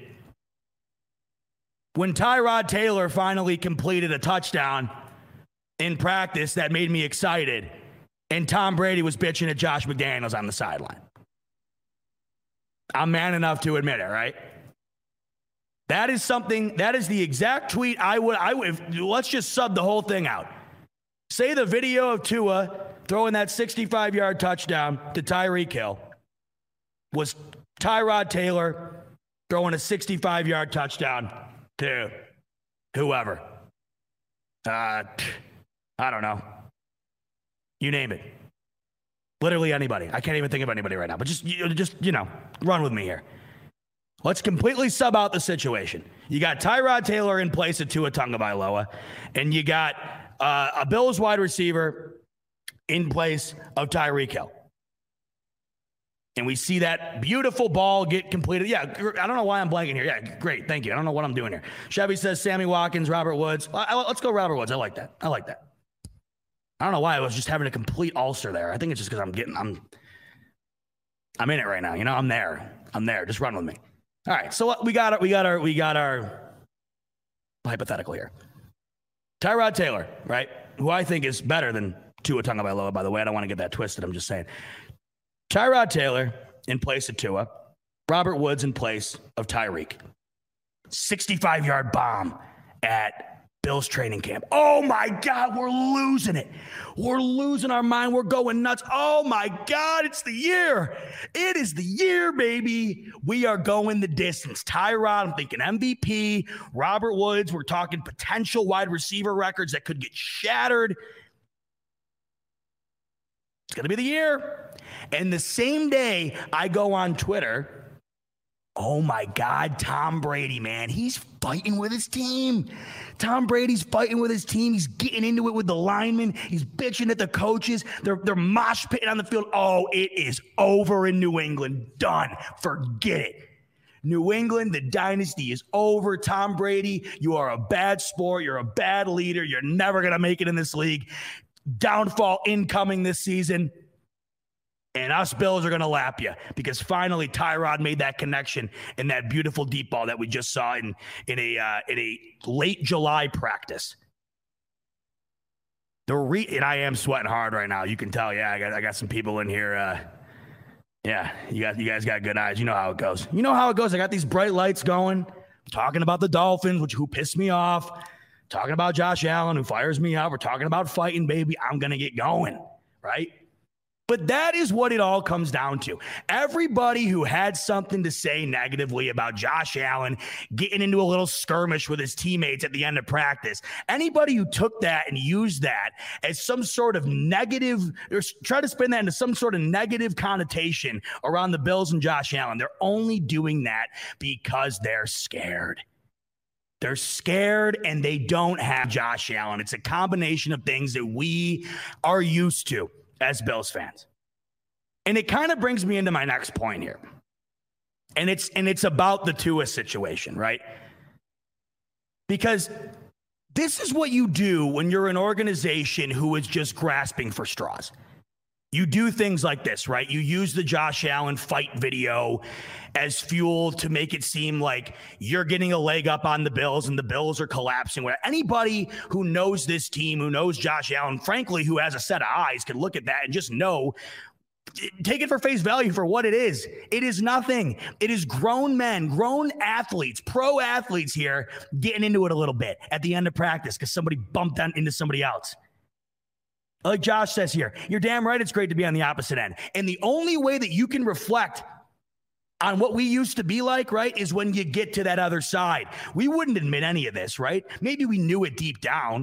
Speaker 5: when Tyrod Taylor finally completed a touchdown in practice that made me excited, and Tom Brady was bitching at Josh McDaniels on the sideline. I'm man enough to admit it, right? That is something, that is the exact tweet I would, I would, if, let's just sub the whole thing out. Say the video of Tua throwing that sixty-five-yard touchdown to Tyreek Hill was Tyrod Taylor throwing a sixty-five-yard touchdown to whoever. Uh, I don't know. You name it. Literally anybody. I can't even think of anybody right now. But just, you, just you know, run with me here. Let's completely sub out the situation. You got Tyrod Taylor in place of Tua Tagovailoa, and you got uh, a Bills wide receiver in place of Tyreek Hill. And we see that beautiful ball get completed. Yeah, I don't know why I'm blanking here. Yeah, great. Thank you. I don't know what I'm doing here. Chevy says Sammy Watkins, Robert Woods. I, I, let's go Robert Woods. I like that. I like that. I don't know why I was just having a complete ulcer there. I think it's just because I'm getting, I'm, I'm in it right now. You know, I'm there. I'm there. Just run with me. All right. So we got our, we got our, we got our hypothetical here. Tyrod Taylor, right? Who I think is better than Tua Tagovailoa, by the way. I don't want to get that twisted. I'm just saying. Tyrod Taylor in place of Tua. Robert Woods in place of Tyreek. sixty-five-yard bomb at Bills training camp. Oh, my God, we're losing it. We're losing our mind. We're going nuts. Oh, my God, it's the year. It is the year, baby. We are going the distance. Tyrod, I'm thinking M V P. Robert Woods, we're talking potential wide receiver records that could get shattered. It's going to be the year. And the same day I go on Twitter, oh my God, Tom Brady, man, he's fighting with his team. Tom Brady's fighting with his team. He's getting into it with the linemen. He's bitching at the coaches. They're, they're mosh pitting on the field. Oh, it is over in New England. Done. Forget it. New England, the dynasty is over. Tom Brady, you are a bad sport. You're a bad leader. You're never going to make it in this league. Downfall incoming this season. And us Bills are going to lap you because finally Tyrod made that connection in that beautiful deep ball that we just saw in, in, a, uh, in a late July practice. The re- and I am sweating hard right now. You can tell. Yeah, I got I got some people in here. Uh, yeah, you got you guys got good eyes. You know how it goes. You know how it goes. I got these bright lights going. I'm talking about the Dolphins, which who pissed me off. Talking about Josh Allen, who fires me up. We're talking about fighting, baby. I'm gonna get going, right? But that is what it all comes down to. Everybody who had something to say negatively about Josh Allen getting into a little skirmish with his teammates at the end of practice, anybody who took that and used that as some sort of negative, or try to spin that into some sort of negative connotation around the Bills and Josh Allen, they're only doing that because they're scared. They're scared and they don't have Josh Allen. It's a combination of things that we are used to as Bills fans. And it kind of brings me into my next point here. And it's and it's about the Tua situation, right? Because this is what you do when you're an organization who is just grasping for straws. You do things like this, right? You use the Josh Allen fight video as fuel to make it seem like you're getting a leg up on the Bills and the Bills are collapsing. Anybody who knows this team, who knows Josh Allen, frankly, who has a set of eyes, can look at that and just know, take it for face value for what it is. It is nothing. It is grown men, grown athletes, pro athletes here getting into it a little bit at the end of practice because somebody bumped into somebody else. Like Josh says here, you're damn right it's great to be on the opposite end. And the only way that you can reflect on what we used to be like, right, is when you get to that other side. We wouldn't admit any of this, right? Maybe we knew it deep down.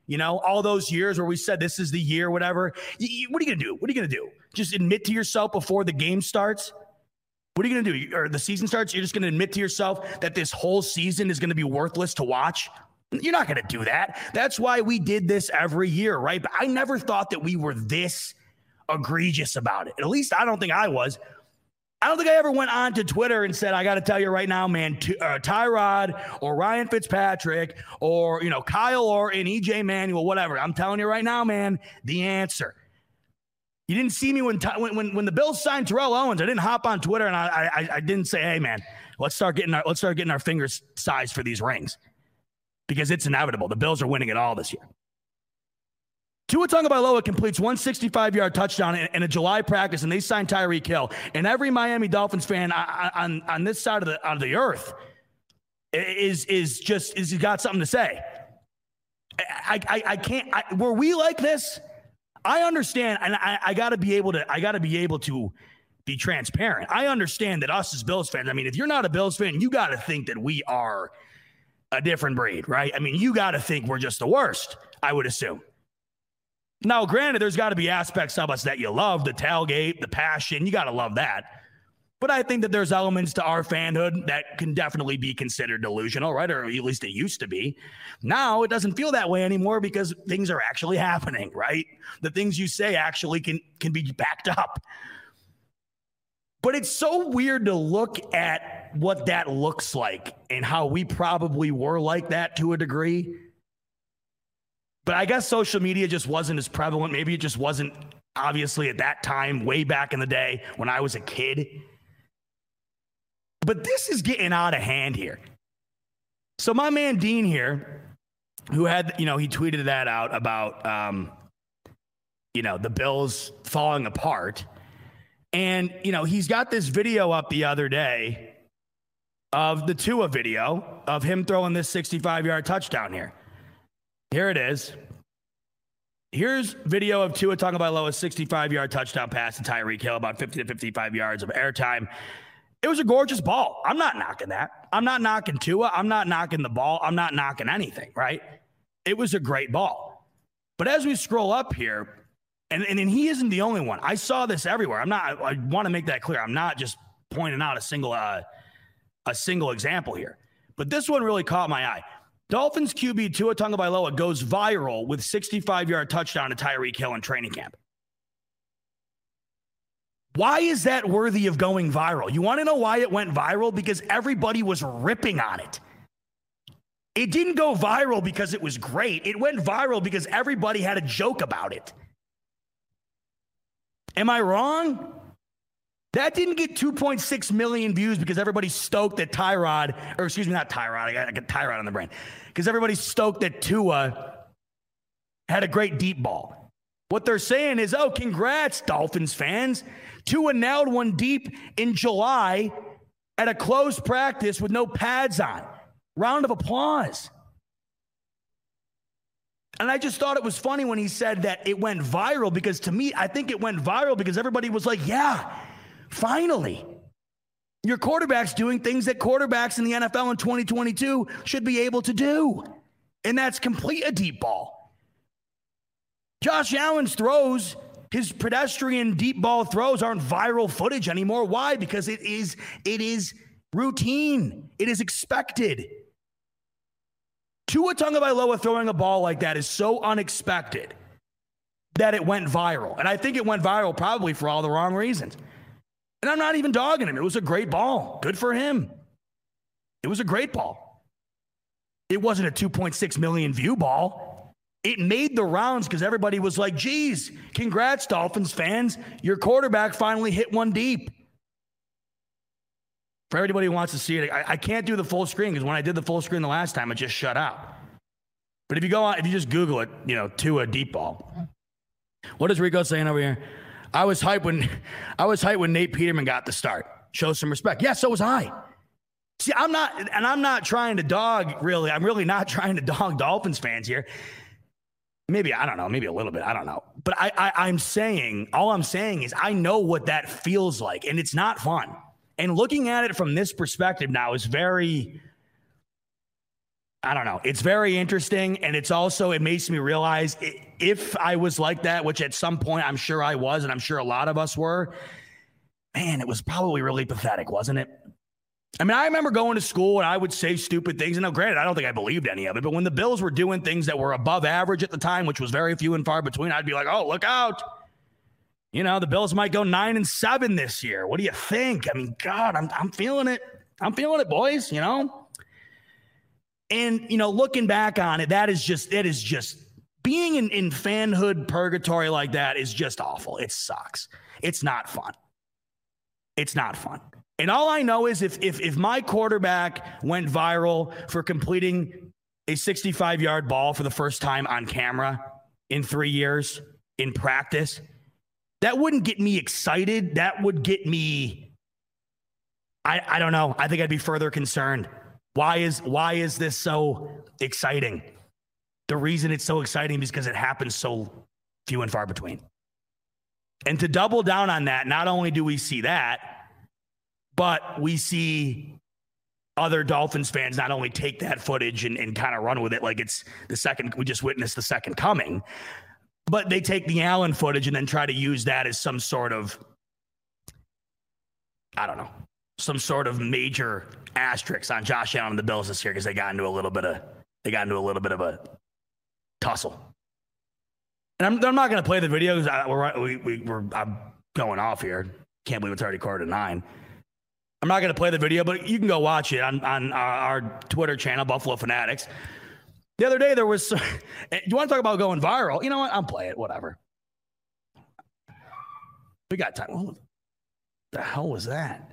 Speaker 5: You know, all those years where we said this is the year, whatever. You, you, what are you going to do? What are you going to do? Just admit to yourself before the game starts? What are you going to do? Or the season starts, you're just going to admit to yourself that this whole season is going to be worthless to watch? You're not going to do that. That's why we did this every year, right? But I never thought that we were this egregious about it. At least I don't think I was. I don't think I ever went on to Twitter and said, I got to tell you right now, man, t- uh, Tyrod or Ryan Fitzpatrick or, you know, Kyle Orton, E J Manuel, whatever. I'm telling you right now, man, the answer. You didn't see me when when when, when the Bills signed Terrell Owens. I didn't hop on Twitter and I, I I didn't say, hey, man, let's start getting our let's start getting our fingers sized for these rings because it's inevitable. The Bills are winning it all this year. Tua Tagovailoa completes one sixty-five-yard touchdown in, in a July practice, and they signed Tyreek Hill. And every Miami Dolphins fan on, on, on this side of the of the earth is is just is got something to say. I I, I can't. I, were we like this? I understand, and I, I got to be able to. I got to be able to be transparent. I understand that us as Bills fans. I mean, if you're not a Bills fan, you got to think that we are a different breed, right? I mean, you got to think we're just the worst. I would assume. Now, granted, there's got to be aspects of us that you love, the tailgate, the passion. You got to love that. But I think that there's elements to our fanhood that can definitely be considered delusional, right? Or at least it used to be. Now it doesn't feel that way anymore because things are actually happening, right? The things you say actually can, can be backed up. But it's so weird to look at what that looks like and how we probably were like that to a degree. But I guess social media just wasn't as prevalent. Maybe it just wasn't obviously at that time, way back in the day when I was a kid. But this is getting out of hand here. So my man Dean here, who had, you know, he tweeted that out about, um, you know, the Bills falling apart. And, you know, he's got this video up the other day of the Tua video of him throwing this sixty-five-yard touchdown here. Here it is. Here's video of Tua Tagovailoa's sixty-five-yard touchdown pass to Tyreek Hill, about fifty to fifty-five yards of airtime. It was a gorgeous ball. I'm not knocking that. I'm not knocking Tua. I'm not knocking the ball. I'm not knocking anything, right? It was a great ball. But as we scroll up here, and, and, and he isn't the only one. I saw this everywhere. I'm not, I, I want to make that clear. I'm not just pointing out a single, uh, a single example here. But this one really caught my eye. Dolphins Q B Tua Tagovailoa goes viral with sixty-five-yard touchdown to Tyreek Hill in training camp. Why is that worthy of going viral? You want to know why it went viral? Because everybody was ripping on it. It didn't go viral because it was great. It went viral because everybody had a joke about it. Am I wrong? That didn't get two point six million views because everybody's stoked that Tyrod, or excuse me, not Tyrod, I got, I got Tyrod on the brain. Because everybody's stoked that Tua had a great deep ball. What they're saying is, oh, congrats, Dolphins fans. Tua nailed one deep in July at a closed practice with no pads on. Round of applause. And I just thought it was funny when he said that it went viral because to me, I think it went viral because everybody was like, yeah, finally, your quarterback's doing things that quarterbacks in the N F L in twenty twenty-two should be able to do. And that's complete a deep ball. Josh Allen's throws, his pedestrian deep ball throws aren't viral footage anymore. Why? Because it is, it is routine. It is expected. Tua Tagovailoa throwing a ball like that is so unexpected that it went viral. And I think it went viral probably for all the wrong reasons. And I'm not even dogging him. It was a great ball. Good for him. It was a great ball. It wasn't a two point six million view ball. It made the rounds because everybody was like, geez, congrats, Dolphins fans. Your quarterback finally hit one deep. For everybody who wants to see it, I, I can't do the full screen because when I did the full screen the last time, it just shut out. But if you go on, if you just Google it, you know, to a deep ball. What is Rico saying over here? I was hyped when I was hyped when Nate Peterman got the start. Show some respect. Yeah, so was I. See, I'm not, and I'm not trying to dog, really. I'm really not trying to dog Dolphins fans here. Maybe, I don't know, maybe a little bit. I don't know. But I, I, I'm saying, all I'm saying is I know what that feels like, and it's not fun. And looking at it from this perspective now is very, I don't know. It's very interesting, and it's also, it makes me realize if I was like that, which at some point I'm sure I was, and I'm sure a lot of us were, man, it was probably really pathetic, wasn't it? I mean, I remember going to school and I would say stupid things. And now, granted, I don't think I believed any of it, but when the Bills were doing things that were above average at the time, which was very few and far between, I'd be like, oh, look out. You know, the Bills might go nine and seven this year. What do you think? I mean, God, I'm I'm feeling it. I'm feeling it, boys, you know? And, you know, looking back on it, that is just, it is just, being in, in fanhood purgatory like that is just awful. It sucks. It's not fun. It's not fun. And all I know is if if if my quarterback went viral for completing a sixty-five-yard ball for the first time on camera in three years in practice, that wouldn't get me excited. That would get me, I, I don't know. I think I'd be further concerned. Why is why is this so exciting? The reason it's so exciting is because it happens so few and far between. And to double down on that, not only do we see that, but we see other Dolphins fans not only take that footage and, and kind of run with it like it's the second, we just witnessed the second coming, but they take the Allen footage and then try to use that as some sort of, I don't know, some sort of major asterisk on Josh Allen and the Bills this year because they got into a little bit of, they got into a little bit of a tussle. And I'm, I'm not going to play the video because we're, we, we, we're, I'm going off here. Can't believe it's already quarter to nine. I'm not going to play the video, but you can go watch it on, on our, our Twitter channel, Buffalo Fanatics. The other day there was, some, you want to talk about going viral? You know what? I'll play it, whatever. We got time. What the hell was that?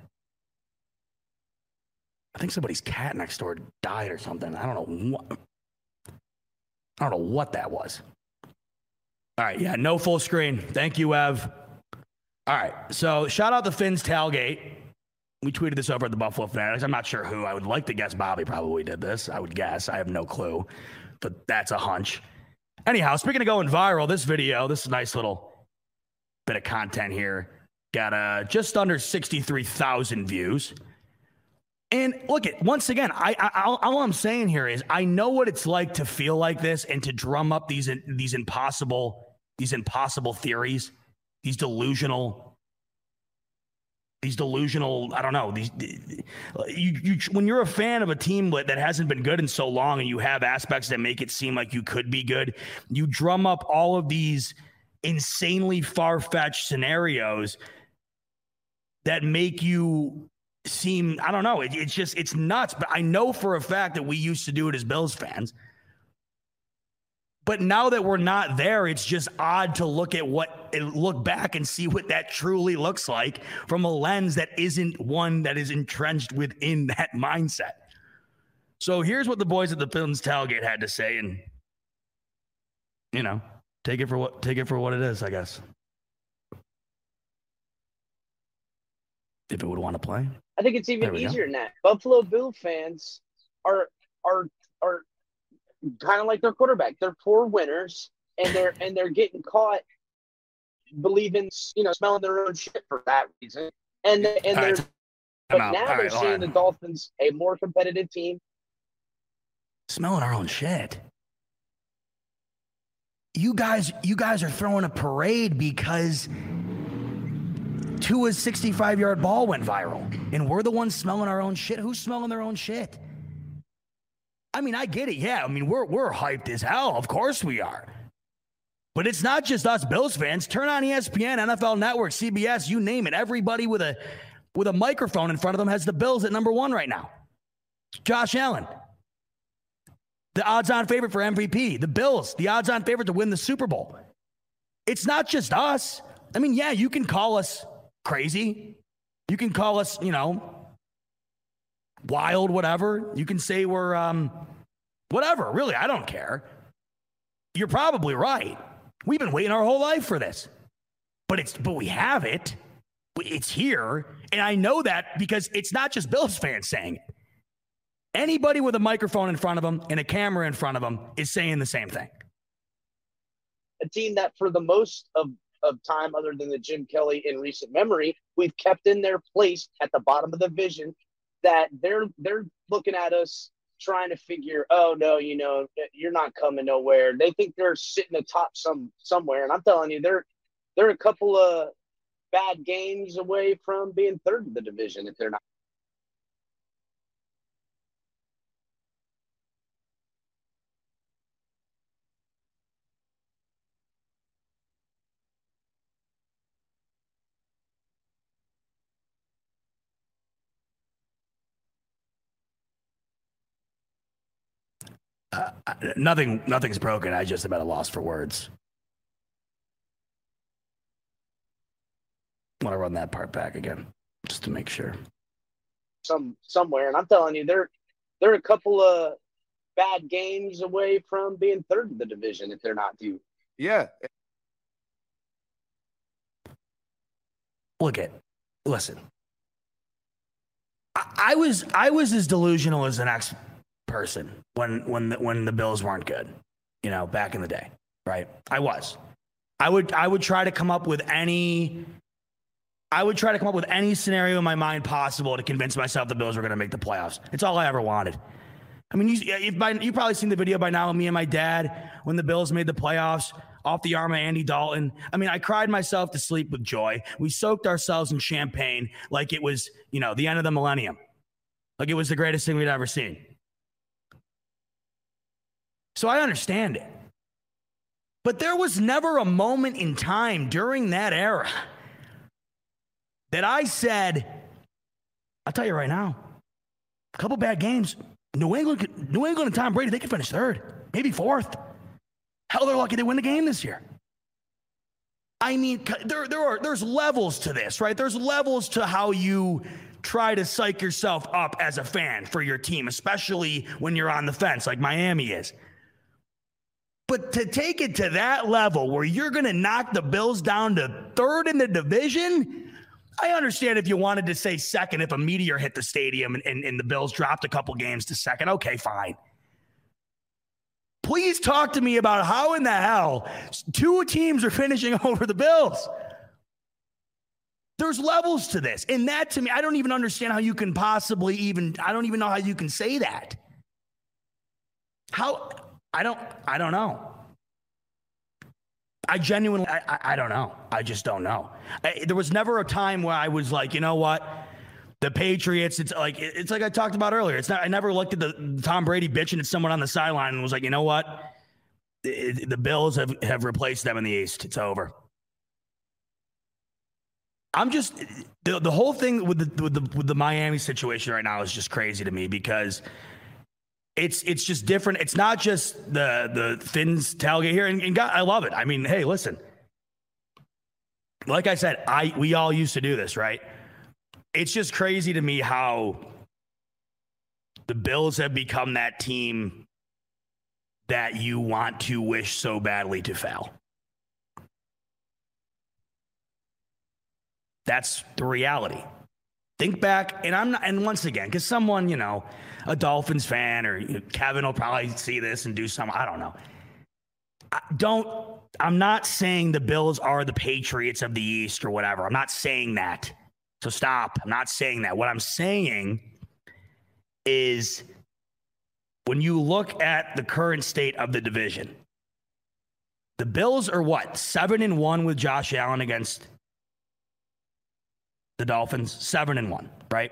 Speaker 5: I think somebody's cat next door died or something. I don't know what, I don't know what that was. All right, yeah, no full screen. Thank you, Ev. All right, so shout out to Finn's Tailgate. We tweeted this over at the Buffalo Fanatics. I'm not sure who. I would like to guess Bobby probably did this. I would guess. I have no clue, but that's a hunch. Anyhow, speaking of going viral, this video, this is a nice little bit of content here. Got uh, just under sixty-three thousand views. And look, it once again, I, I all, all I'm saying here is I know what it's like to feel like this and to drum up these these impossible these impossible theories, these delusional. These delusional, I don't know, these, you, you, when you're a fan of a team that hasn't been good in so long and you have aspects that make it seem like you could be good, you drum up all of these insanely far-fetched scenarios that make you seem, I don't know, it, it's just, it's nuts. But I know for a fact that we used to do it as Bills fans. But now that we're not there, it's just odd to look at what, look back and see what that truly looks like from a lens that isn't one that is entrenched within that mindset. So here's what the boys at the Finn's Tailgate had to say, and you know, take it for what take it for what it is, I guess. If it would want to play,
Speaker 6: I think it's even easier go. than that. Buffalo Bill fans are are are. kind of like their quarterback. They're poor winners, and they're and they're getting caught believing, you know, smelling their own shit for that reason. And they, and they're, right. but now All they're right, seeing the Dolphins a more competitive team.
Speaker 5: Smelling our own shit. You guys, you guys are throwing a parade because Tua's sixty-five-yard ball went viral, and we're the ones smelling our own shit. Who's smelling their own shit? I mean, I get it. Yeah, I mean, we're we're hyped as hell. Of course we are. But it's not just us Bills fans. Turn on E S P N, N F L Network, C B S, you name it. Everybody with a with a microphone in front of them has the Bills at number one right now. Josh Allen, the odds-on favorite for M V P. The Bills, the odds-on favorite to win the Super Bowl. It's not just us. I mean, yeah, you can call us crazy. You can call us, you know, wild, whatever. You can say we're, um, whatever. Really, I don't care. You're probably right. We've been waiting our whole life for this. But it's, but we have it. It's here. And I know that because it's not just Bills fans saying it. Anybody with a microphone in front of them and a camera in front of them is saying the same thing.
Speaker 6: A team that for the most of, of time, other than the Jim Kelly in recent memory, we've kept in their place at the bottom of the division, that they're they're looking at us trying to figure, oh, no, you know, you're not coming nowhere. They think they're sitting atop some somewhere. And I'm telling you, they're they're a couple of bad games away from being third in the division if they're not.
Speaker 5: Uh, nothing, nothing's broken. I just about a loss for words. I want to run that part back again, just to make sure.
Speaker 6: Some somewhere, and I'm telling you, they're they're a couple of bad games away from being third in the division if they're not due.
Speaker 7: Yeah.
Speaker 5: Look at, listen. I, I was I was as delusional as the next person when when the, when the Bills weren't good, you know, back in the day, right? I was. I would I would try to come up with any. I would try to come up with any scenario in my mind possible to convince myself the Bills were going to make the playoffs. It's all I ever wanted. I mean, you, if by, you've probably seen the video by now of me and my dad when the Bills made the playoffs off the arm of Andy Dalton. I mean, I cried myself to sleep with joy. We soaked ourselves in champagne like it was, you know, the end of the millennium. Like it was the greatest thing we'd ever seen. So I understand it. But there was never a moment in time during that era that I said, I'll tell you right now, a couple bad games, New England, New England and Tom Brady, they could finish third, maybe fourth. Hell, they're lucky they win the game this year. I mean, there, there are, there's levels to this, right? There's levels to how you try to psych yourself up as a fan for your team, especially when you're on the fence like Miami is. But to take it to that level where you're going to knock the Bills down to third in the division, I understand if you wanted to say second if a meteor hit the stadium and, and, and the Bills dropped a couple games to second. Okay, fine. Please talk to me about how in the hell two teams are finishing over the Bills. There's levels to this. And that, to me, I don't even understand how you can possibly even, I don't even know how you can say that. How, I don't, I don't know. I genuinely, I, I, I don't know. I just don't know. I, there was never a time where I was like, you know what? The Patriots, it's like, it's like I talked about earlier. It's not, I never looked at the Tom Brady bitching at someone on the sideline and was like, you know what? The, the Bills have, have replaced them in the East. It's over. I'm just, the, the whole thing with the, with the, with the Miami situation right now is just crazy to me because It's it's just different. It's not just the the Fins tailgate here, and, and God, I love it. I mean, hey, listen. Like I said, I we all used to do this, right? It's just crazy to me how the Bills have become that team that you want to wish so badly to fail. That's the reality. Think back, and I'm not, and once again, because someone, you know, a Dolphins fan or you know, Kevin will probably see this and do some, I don't know. I don't, I'm not saying the Bills are the Patriots of the East or whatever. I'm not saying that. So stop. I'm not saying that. What I'm saying is when you look at the current state of the division, the Bills are what? Seven and one with Josh Allen against the Dolphins, seven and one, right?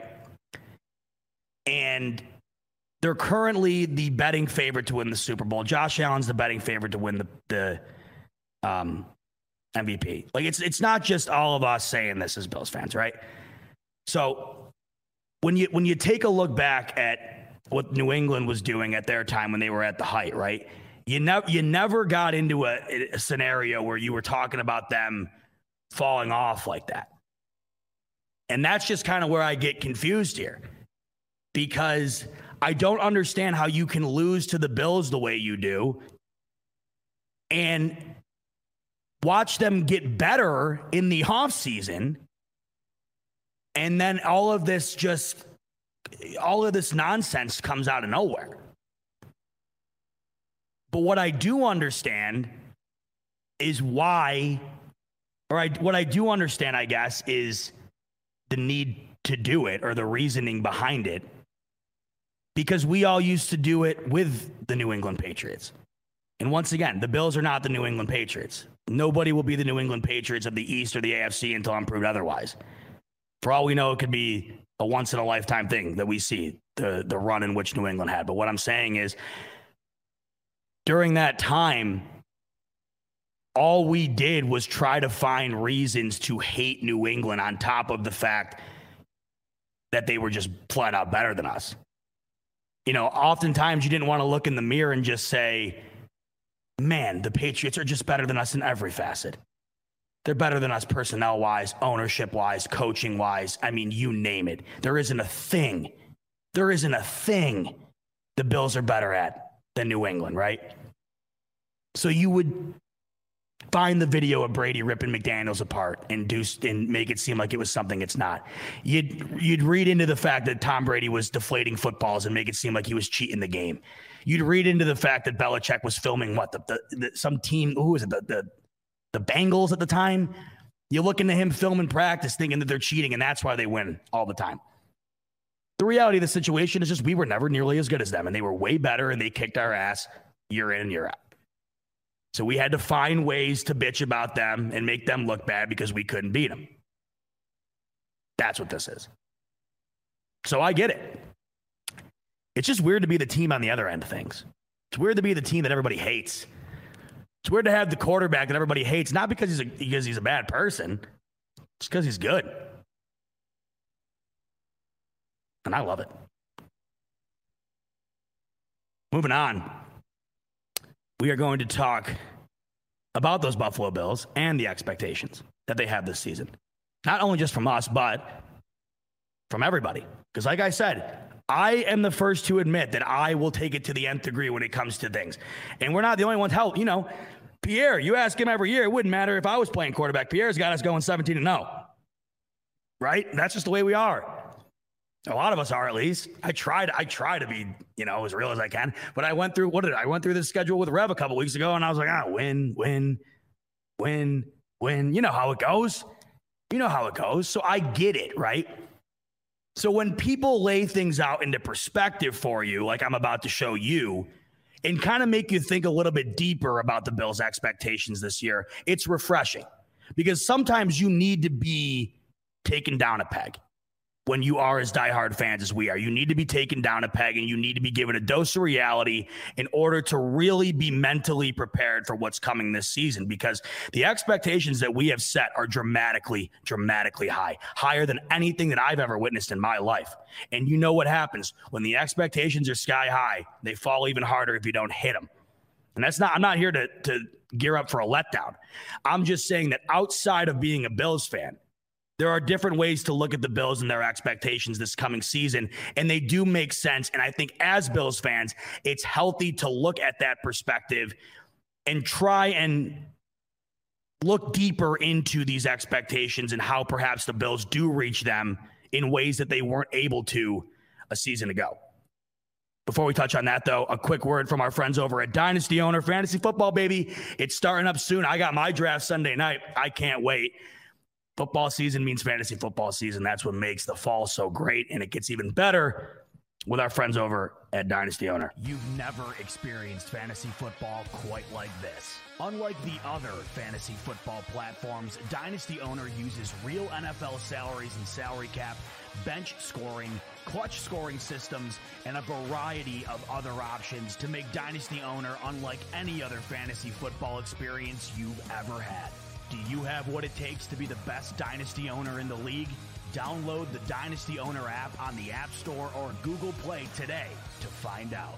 Speaker 5: And they're currently the betting favorite to win the Super Bowl. Josh Allen's the betting favorite to win the, the um, M V P. Like it's it's not just all of us saying this as Bills fans, right? So when you when you take a look back at what New England was doing at their time when they were at the height, right? You never you never got into a, a scenario where you were talking about them falling off like that. And that's just kind of where I get confused here because I don't understand how you can lose to the Bills the way you do and watch them get better in the offseason. And then all of this just, all of this nonsense comes out of nowhere. But what I do understand is why, or I, what I do understand, I guess, is the need to do it or the reasoning behind it because we all used to do it with the New England Patriots. And once again, the Bills are not the New England Patriots. Nobody will be the New England Patriots of the East or the A F C until I'm proved otherwise. For all we know, it could be a once-in-a-lifetime thing that we see, the, the run in which New England had. But what I'm saying is, during that time, all we did was try to find reasons to hate New England on top of the fact that they were just flat out better than us. You know, oftentimes you didn't want to look in the mirror and just say, man, the Patriots are just better than us in every facet. They're better than us personnel-wise, ownership-wise, coaching-wise. I mean, you name it. There isn't a thing. There isn't a thing the Bills are better at than New England, right? So you would find the video of Brady ripping McDaniels apart and do and make it seem like it was something it's not. You'd you'd read into the fact that Tom Brady was deflating footballs and make it seem like he was cheating the game. You'd read into the fact that Belichick was filming what the, the, the some team who was it the, the the Bengals at the time. You look into him filming practice, thinking that they're cheating, and that's why they win all the time. The reality of the situation is just we were never nearly as good as them, and they were way better, and they kicked our ass year in and year out. So we had to find ways to bitch about them and make them look bad because we couldn't beat them. That's what this is. So I get it. It's just weird to be the team on the other end of things. It's weird to be the team that everybody hates. It's weird to have the quarterback that everybody hates, not because he's a, because he's a bad person, just because he's good. And I love it. Moving on. We are going to talk about those Buffalo Bills and the expectations that they have this season. Not only just from us, but from everybody. Because like I said, I am the first to admit that I will take it to the nth degree when it comes to things. And we're not the only ones. Hell, you know, Pierre, you ask him every year, it wouldn't matter if I was playing quarterback. Pierre's got us going seventeen and oh. Right? That's just the way we are. A lot of us are, at least. I tried. I try to be, you know, as real as I can. But I went through what did I went through this schedule with Rev a couple weeks ago, and I was like, ah, win, win, win, win. You know how it goes. You know how it goes. So I get it, right? So when people lay things out into perspective for you, like I'm about to show you, and kind of make you think a little bit deeper about the Bills' expectations this year, it's refreshing. Because sometimes you need to be taken down a peg. When you are as diehard fans as we are, you need to be taken down a peg and you need to be given a dose of reality in order to really be mentally prepared for what's coming this season, because the expectations that we have set are dramatically, dramatically high, higher than anything that I've ever witnessed in my life. And you know what happens when the expectations are sky high, they fall even harder if you don't hit them. And that's not, I'm not here to, to gear up for a letdown. I'm just saying that outside of being a Bills fan, there are different ways to look at the Bills and their expectations this coming season, and they do make sense. And I think as Bills fans, it's healthy to look at that perspective and try and look deeper into these expectations and how perhaps the Bills do reach them in ways that they weren't able to a season ago. Before we touch on that, though, a quick word from our friends over at Dynasty Owner Fantasy Football, baby. It's starting up soon. I got my draft Sunday night. I can't wait. Football season means fantasy football season. That's what makes the fall so great, and it gets even better with our friends over at Dynasty Owner.
Speaker 7: You've never experienced fantasy football quite like this. Unlike the other fantasy football platforms, Dynasty Owner uses real N F L salaries and salary cap, bench scoring, clutch scoring systems, and a variety of other options to make Dynasty Owner unlike any other fantasy football experience you've ever had. Do you have what it takes to be the best Dynasty Owner in the league? Download the Dynasty Owner app on the App Store or Google Play today to find out.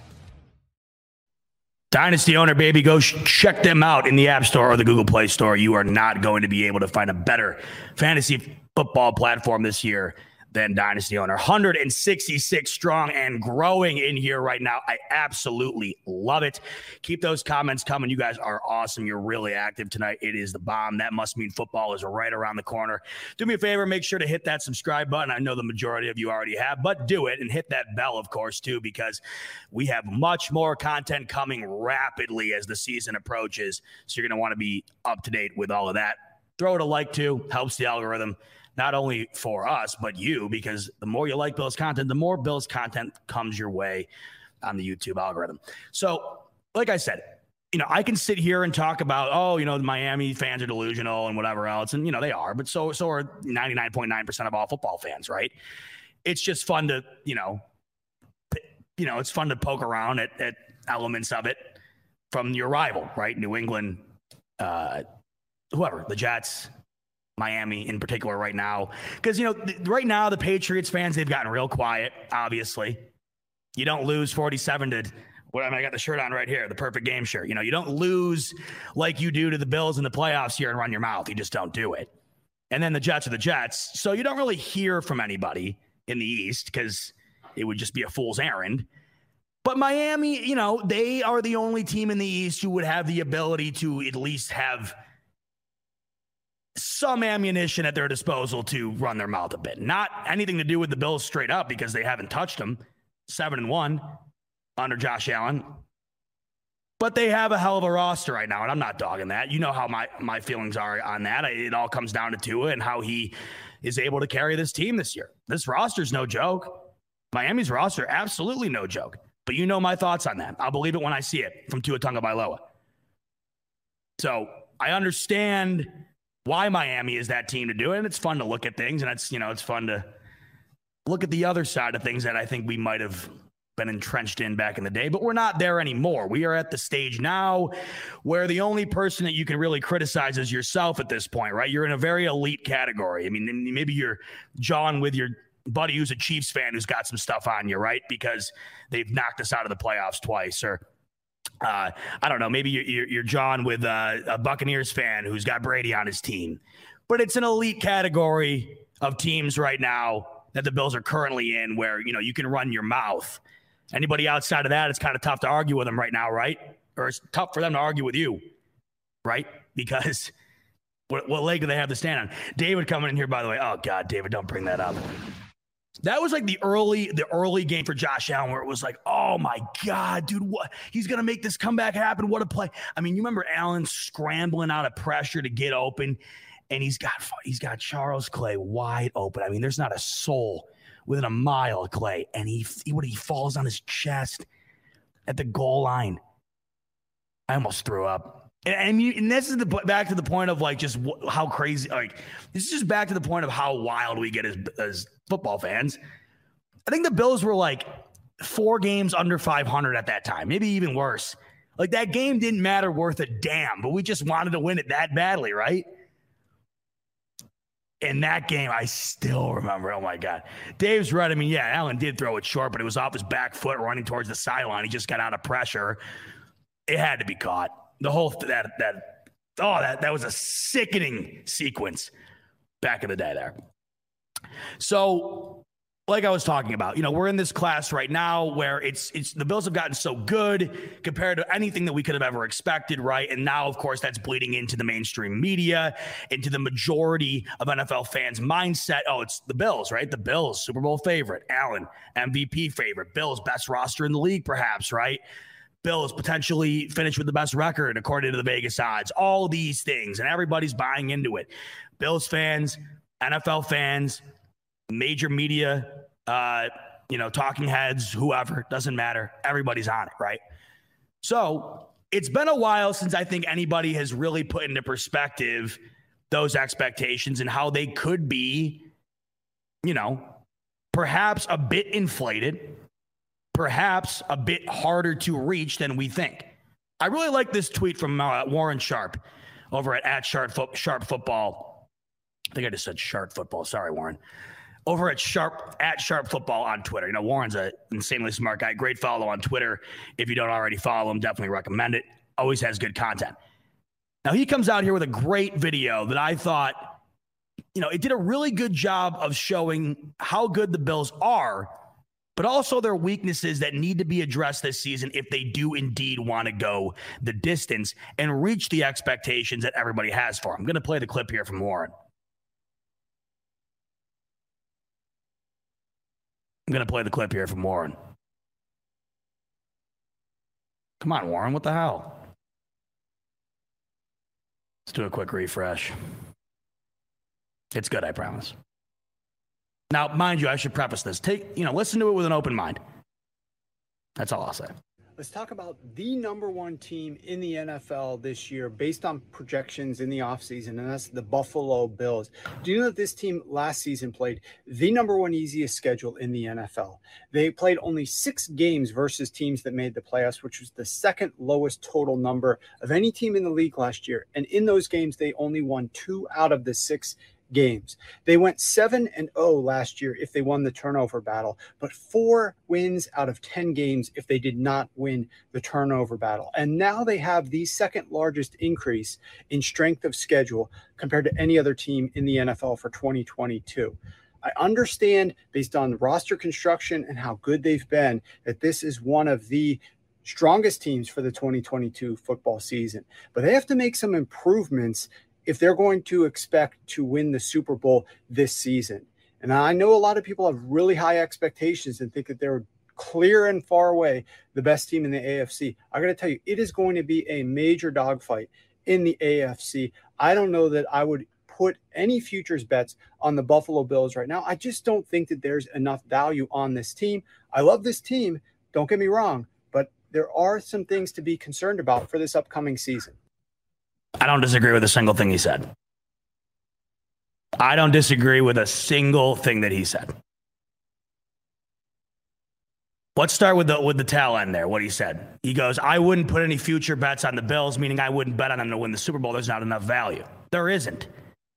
Speaker 5: Dynasty Owner, baby, go sh- check them out in the App Store or the Google Play Store. You are not going to be able to find a better fantasy football platform this year than Dynasty Owner. one hundred sixty-six strong and growing in here right now. I absolutely love it. Keep those comments coming. You guys are awesome. You're really active tonight. It is the bomb. That must mean football is right around the corner. Do me a favor. Make sure to hit that subscribe button. I know the majority of you already have, but do it and hit that bell, of course, too, because we have much more content coming rapidly as the season approaches. So you're going to want to be up to date with all of that. Throw it a like, too. Helps the algorithm. not only for us, but you, because the more you like Bills content, the more Bills content comes your way on the YouTube algorithm. So, like I said, you know, I can sit here and talk about, oh, you know, the Miami fans are delusional and whatever else. And, you know, they are, but so, so are ninety-nine point nine percent of all football fans, right? It's just fun to, you know, you know, it's fun to poke around at, at elements of it from your rival, right? New England, uh, whoever, the Jets, Miami in particular right now. Because, you know, th- right now the Patriots fans, they've gotten real quiet, obviously. You don't lose forty-seven to... What I, mean, I got the shirt on right here, the perfect game shirt. You know, you don't lose like you do to the Bills in the playoffs here and run your mouth. You just don't do it. And then the Jets are the Jets. So you don't really hear from anybody in the East because it would just be a fool's errand. But Miami, you know, they are the only team in the East who would have the ability to at least have some ammunition at their disposal to run their mouth a bit. Not anything to do with the Bills straight up because they haven't touched them. Seven and one. Under Josh Allen. But they have a hell of a roster right now, and I'm not dogging that. You know how my, my feelings are on that. It all comes down to Tua and how he is able to carry this team this year. This roster's no joke. Miami's roster, absolutely no joke. But you know my thoughts on that. I'll believe it when I see it from Tua Tagovailoa. So I understand why Miami is that team to do it, and it's fun to look at things, and it's, you know, it's fun to look at the other side of things that I think we might have been entrenched in back in the day, but we're not there anymore. We are at the stage now where the only person that you can really criticize is yourself at this point, right? You're in a very elite category. I mean, maybe you're jawing with your buddy who's a Chiefs fan who's got some stuff on you, right? Because they've knocked us out of the playoffs twice, or uh, I don't know, maybe you're, you're, you're jawing with uh, a Buccaneers fan who's got Brady on his team. But it's an elite category of teams right now that the Bills are currently in where, you know, you can run your mouth. Anybody outside of that, it's kind of tough to argue with them right now, right? Or it's tough for them to argue with you, right? Because what, what leg do they have to stand on? David coming in here, by the way. Oh, God, David, don't bring that up. That was like the early the early game for Josh Allen where it was like, oh, my God, dude, what? He's going to make this comeback happen. What a play. I mean, you remember Allen scrambling out of pressure to get open, and he's got he's got Charles Clay wide open. I mean, there's not a soul within a mile of Clay, and he, he what he falls on his chest at the goal line. I almost threw up. And, and, you, and this is the back to the point of like just wh- how crazy. Like this is just back to the point of how wild we get as as football fans. I think the Bills were like four games under five hundred at that time, maybe even worse. Like that game didn't matter worth a damn, but we just wanted to win it that badly, right? In that game, I still remember. Oh, my God. Dave's right. I mean, yeah, Allen did throw it short, but it was off his back foot running towards the sideline. He just got out of pressure. It had to be caught. The whole th- that that oh that that was a sickening sequence back in the day there. So, like I was talking about, you know, we're in this class right now where it's it's the Bills have gotten so good compared to anything that we could have ever expected, right? And now, of course, that's bleeding into the mainstream media, into the majority of N F L fans' mindset. Oh, it's the Bills, right? The Bills, Super Bowl favorite, Allen, M V P favorite, Bills, best roster in the league, perhaps, right? Bills potentially finish with the best record according to the Vegas odds. All these things, and everybody's buying into it. Bills fans, N F L fans, major media, uh, you know, talking heads, whoever, doesn't matter. Everybody's on it, right? So it's been a while since I think anybody has really put into perspective those expectations and how they could be, you know, perhaps a bit inflated, perhaps a bit harder to reach than we think. I really like this tweet from uh, Warren Sharp over at, at Sharp, Fo- Sharp Football. I think I just said Sharp Football. Sorry, Warren. Over at Sharp at Sharp Football on Twitter. You know, Warren's an insanely smart guy. Great follow on Twitter. If you don't already follow him, definitely recommend it. Always has good content. Now, he comes out here with a great video that I thought, you know, it did a really good job of showing how good the Bills are, but also their weaknesses that need to be addressed this season if they do indeed want to go the distance and reach the expectations that everybody has for them. I'm going to play the clip here from Warren. I'm going to play the clip here from Warren. Come on, Warren. What the hell? Let's do a quick refresh.
Speaker 7: It's good, I promise. Now, mind you, I should preface this. Take, you know, listen to it with an open mind. That's all I'll say.
Speaker 8: Let's talk about the number one team in the N F L this year based on projections in the offseason, and that's the Buffalo Bills. Do you know that this team last season played the number one easiest schedule in the N F L? They played only six games versus teams that made the playoffs, which was the second lowest total number of any team in the league last year. And in those games, they only won two out of the six games. They went seven and oh last year if they won the turnover battle, but four wins out of ten games if they did not win the turnover battle. And now they have the second largest increase in strength of schedule compared to any other team in the N F L for twenty twenty-two. I understand, based on roster construction and how good they've been, that this is one of the strongest teams for the twenty twenty-two football season, but they have to make some improvements if they're going to expect to win the Super Bowl this season. And I know a lot of people have really high expectations and think that they're clear and far away the best team in the A F C. I got to tell you, it is going to be a major dogfight in the A F C. I don't know that I would put any futures bets on the Buffalo Bills right now. I just don't think that there's enough value on this team. I love this team, don't get me wrong, but there are some things to be concerned about for this upcoming season.
Speaker 7: I don't disagree with a single thing he said. I don't disagree with a single thing that he said. Let's start with the with the tail end there, what he said. He goes, I wouldn't put any future bets on the Bills, meaning I wouldn't bet on them to win the Super Bowl. There's not enough value. There isn't.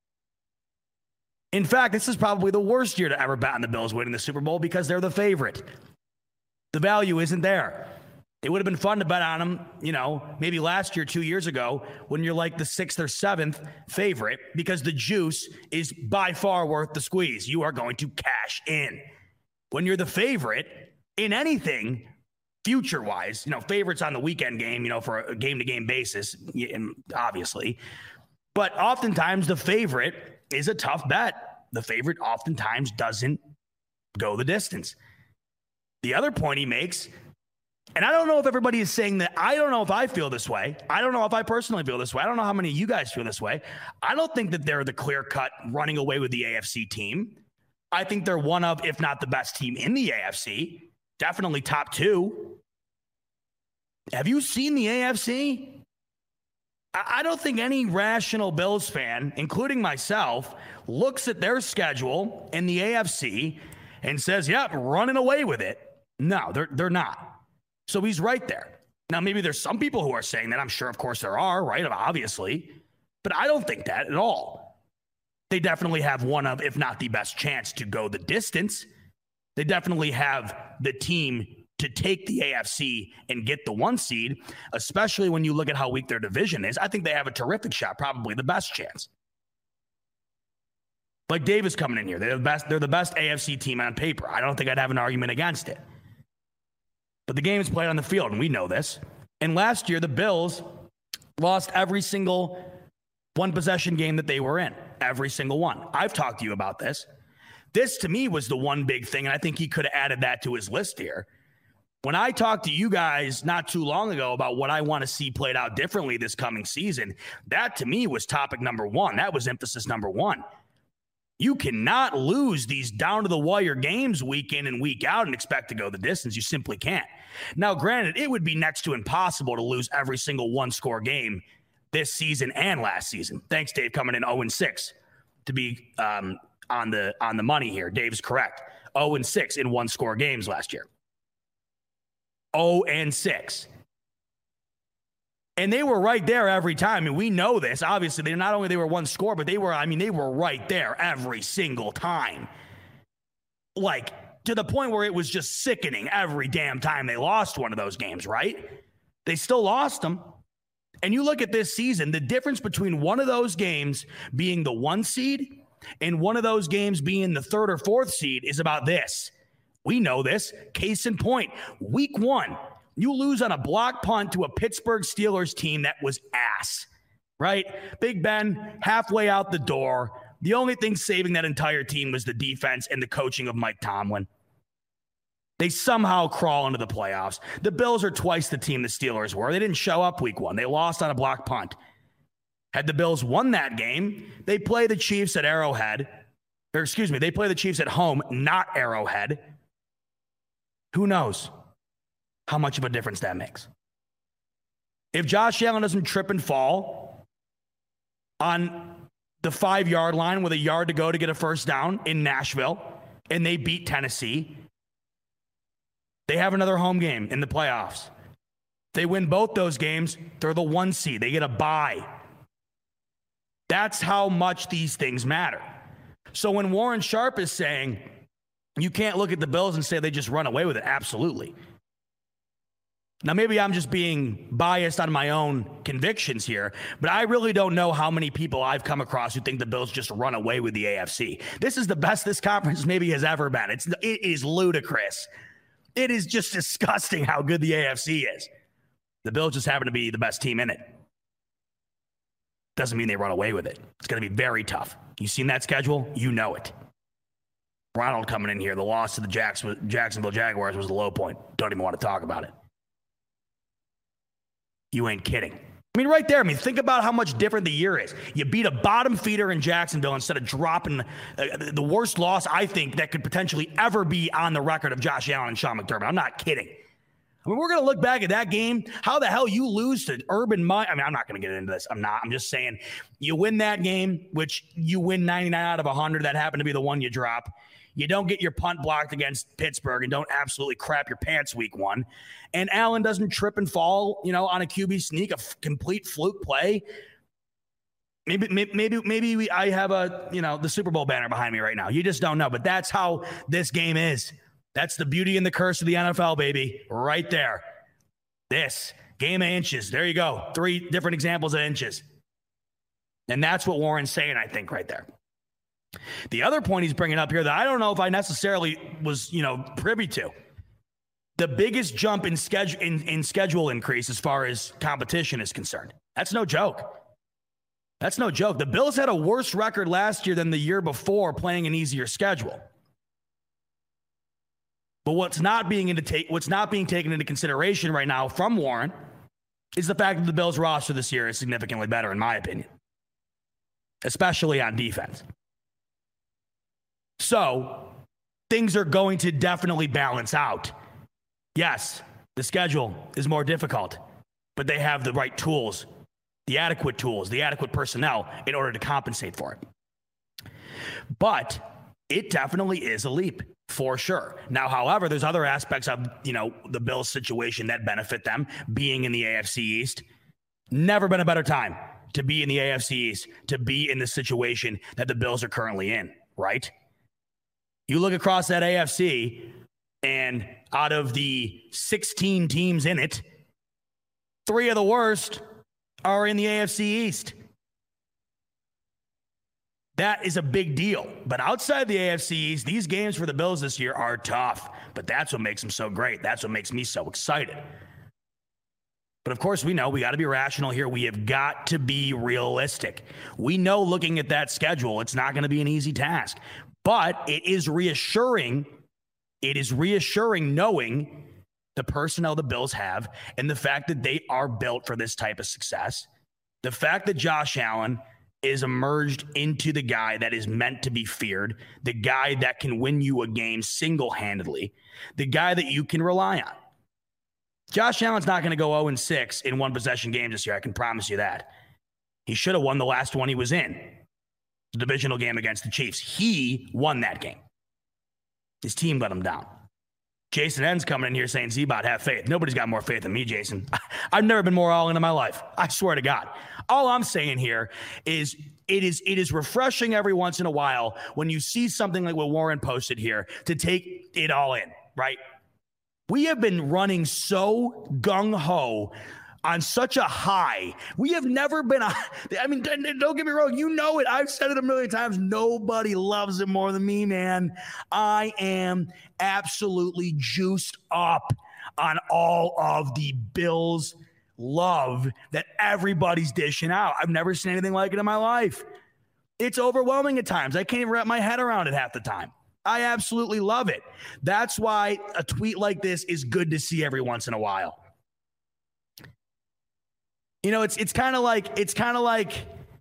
Speaker 7: In fact, this is probably the worst year to ever bet on the Bills winning the Super Bowl because they're the favorite. The value isn't there. It would have been fun to bet on them, you know, maybe last year, two years ago, when you're like the sixth or seventh favorite, because the juice is by far worth the squeeze. You are going to cash in. When you're the favorite in anything, future-wise, you know, favorites on the weekend game, you know, for a game-to-game basis, obviously. But oftentimes the favorite is a tough bet. The favorite oftentimes doesn't go the distance. The other point he makes, and I don't know if everybody is saying that. I don't know if I feel this way. I don't know if I personally feel this way. I don't know how many of you guys feel this way. I don't think that they're the clear-cut running away with the A F C team. I think they're one of, if not the best team in the A F C. Definitely top two. Have you seen the A F C? I don't think any rational Bills fan, including myself, looks at their schedule in the A F C and says, yep, running away with it. No, they're they're not. So he's right there. Now, maybe there's some people who are saying that. I'm sure, of course, there are, right? Obviously. But I don't think that at all. They definitely have one of, if not the best chance to go the distance. They definitely have the team to take the A F C and get the one seed, especially when you look at how weak their division is. I think they have a terrific shot, probably the best chance. Like Dave is coming in here. They're the best, they're the best A F C team on paper. I don't think I'd have an argument against it. But the game is played on the field, and we know this. And last year, the Bills lost every single one-possession game that they were in. Every single one. I've talked to you about this. This, to me, was the one big thing, and I think he could have added that to his list here. When I talked to you guys not too long ago about what I want to see played out differently this coming season, that, to me, was topic number one. That was emphasis number one. You cannot lose these down-to-the-wire games week in and week out and expect to go the distance. You simply can't. Now, granted, it would be next to impossible to lose every single one-score game this season and last season. Thanks, Dave, coming in oh and six to be um, on the on the money here. Dave's correct. oh and six in one-score games last year. oh and six. And they were right there every time. I mean, we know this. Obviously, they not only they were one score, but they were, I mean, they were right there every single time. Like, to the point where it was just sickening every damn time they lost one of those games, right? They still lost them. And you look at this season, the difference between one of those games being the one seed and one of those games being the third or fourth seed is about this. We know this. Case in point, week one, you lose on a block punt to a Pittsburgh Steelers team that was ass, right? Big Ben, halfway out the door. The only thing saving that entire team was the defense and the coaching of Mike Tomlin. They somehow crawl into the playoffs. The Bills are twice the team the Steelers were. They didn't show up week one. They lost on a block punt.
Speaker 5: Had the Bills won that game, they play the Chiefs at Arrowhead. Or excuse me, they play the Chiefs at home, not Arrowhead. Who knows how much of a difference that makes? If Josh Allen doesn't trip and fall on the five-yard line with a yard to go to get a first down in Nashville, and they beat Tennessee, they have another home game in the playoffs. They win both those games, they're the one seed. They get a bye. That's how much these things matter. So when Warren Sharp is saying you can't look at the Bills and say they just run away with it, absolutely. Now, maybe I'm just being biased on my own convictions here, but I really don't know how many people I've come across who think the Bills just run away with the A F C. This is the best this conference maybe has ever been. It's, it is ludicrous. It is just disgusting how good the A F C is. The Bills just happen to be the best team in it. Doesn't mean they run away with it. It's going to be very tough. You seen that schedule? You know it. Ronald coming in here. The loss to the Jacksonville Jaguars was the low point. Don't even want to talk about it. You ain't kidding. I mean, right there, I mean, think about how much different the year is. You beat a bottom feeder in Jacksonville instead of dropping uh, the worst loss, I think, that could potentially ever be on the record of Josh Allen and Sean McDermott. I'm not kidding. I mean, we're going to look back at that game. How the hell you lose to Urban Meyer? I mean, I'm not going to get into this. I'm not. I'm just saying you win that game, which you win ninety-nine out of one hundred. That happened to be the one you drop. You don't get your punt blocked against Pittsburgh and don't absolutely crap your pants week one. And Allen doesn't trip and fall, you know, on a Q B sneak, a f- complete fluke play. Maybe, maybe, maybe we, I have a, you know, the Super Bowl banner behind me right now. You just don't know. But that's how this game is. That's the beauty and the curse of the N F L, baby. Right there. This game of inches. There you go. Three different examples of inches. And that's what Warren's saying, I think, right there. The other point he's bringing up here that I don't know if I necessarily was, you know, privy to. The biggest jump in schedule in, in schedule increase as far as competition is concerned. That's no joke. That's no joke. The Bills had a worse record last year than the year before playing an easier schedule. But what's not being into take what's not being taken into consideration right now from Warren is the fact that the Bills roster this year is significantly better, in my opinion, especially on defense. So things are going to definitely balance out. Yes, the schedule is more difficult, but they have the right tools, the adequate tools, the adequate personnel in order to compensate for it. But it definitely is a leap, for sure. Now, however, there's other aspects of, you know, the Bills situation that benefit them being in the A F C East. Never been a better time to be in the A F C East, to be in the situation that the Bills are currently in, right? You look across that A F C, and out of the sixteen teams in it, three of the worst are in the A F C East. That is a big deal. But outside the A F C East, these games for the Bills this year are tough. But that's what makes them so great. That's what makes me so excited. But of course, we know we got to be rational here. We have got to be realistic. We know looking at that schedule, it's not going to be an easy task. But it is reassuring. It is reassuring knowing the personnel the Bills have and the fact that they are built for this type of success. The fact that Josh Allen is emerged into the guy that is meant to be feared, the guy that can win you a game single-handedly, the guy that you can rely on. Josh Allen's not going to go oh and six in one-possession games this year. I can promise you that. He should have won the last one he was in, the divisional game against the Chiefs. He won that game. His team let him down. Jason N's coming in here saying, Z-Bot, have faith. Nobody's got more faith than me, Jason. I've never been more all in in my life. I swear to God. All I'm saying here is it is it is refreshing every once in a while when you see something like what Warren posted here to take it all in, right? We have been running so gung-ho on such a high. We have never been, a, I mean, don't get me wrong. You know it. I've said it a million times. Nobody loves it more than me, man. I am absolutely juiced up on all of the Bills love that everybody's dishing out. I've never seen anything like it in my life. It's overwhelming at times. I can't even wrap my head around it half the time. I absolutely love it. That's why a tweet like this is good to see every once in a while. You know, it's it's kind of like it's kind of like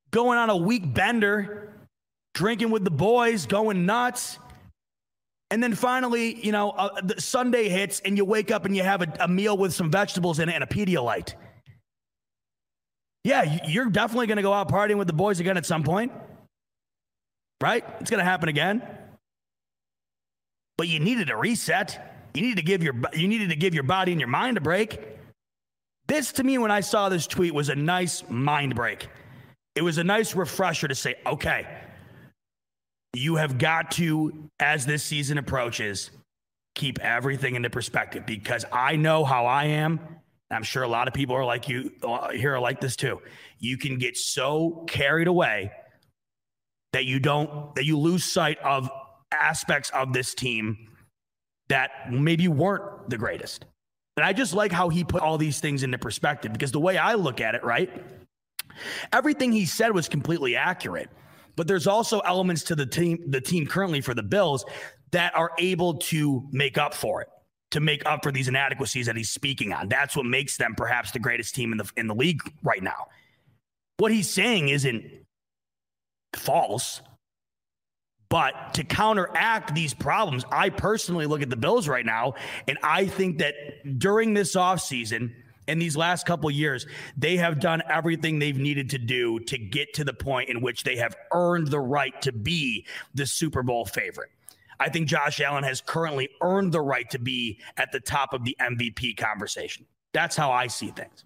Speaker 5: going on a week bender, drinking with the boys, going nuts. And then finally, you know, uh, the Sunday hits and you wake up and you have a, a meal with some vegetables in it and a Pedialyte. Yeah, you're definitely going to go out partying with the boys again at some point. Right? It's going to happen again. But you needed a reset. You needed to give your you needed to give your body and your mind a break. This, to me, when I saw this tweet, was a nice mind break. It was a nice refresher to say, okay, you have got to, as this season approaches, keep everything into perspective, because I know how I am. I'm sure a lot of people are like you here are like this too. You can get so carried away that you don't, that you lose sight of aspects of this team that maybe weren't the greatest. And I just like how he put all these things into perspective, because the way I look at it, right, everything he said was completely accurate, but there's also elements to the team, the team currently for the Bills that are able to make up for it, to make up for these inadequacies that he's speaking on. That's what makes them perhaps the greatest team in the in the league right now. What he's saying isn't false, but to counteract these problems, I personally look at the Bills right now, and I think that during this offseason and these last couple of years, they have done everything they've needed to do to get to the point in which they have earned the right to be the Super Bowl favorite. I think Josh Allen has currently earned the right to be at the top of the M V P conversation. That's how I see things.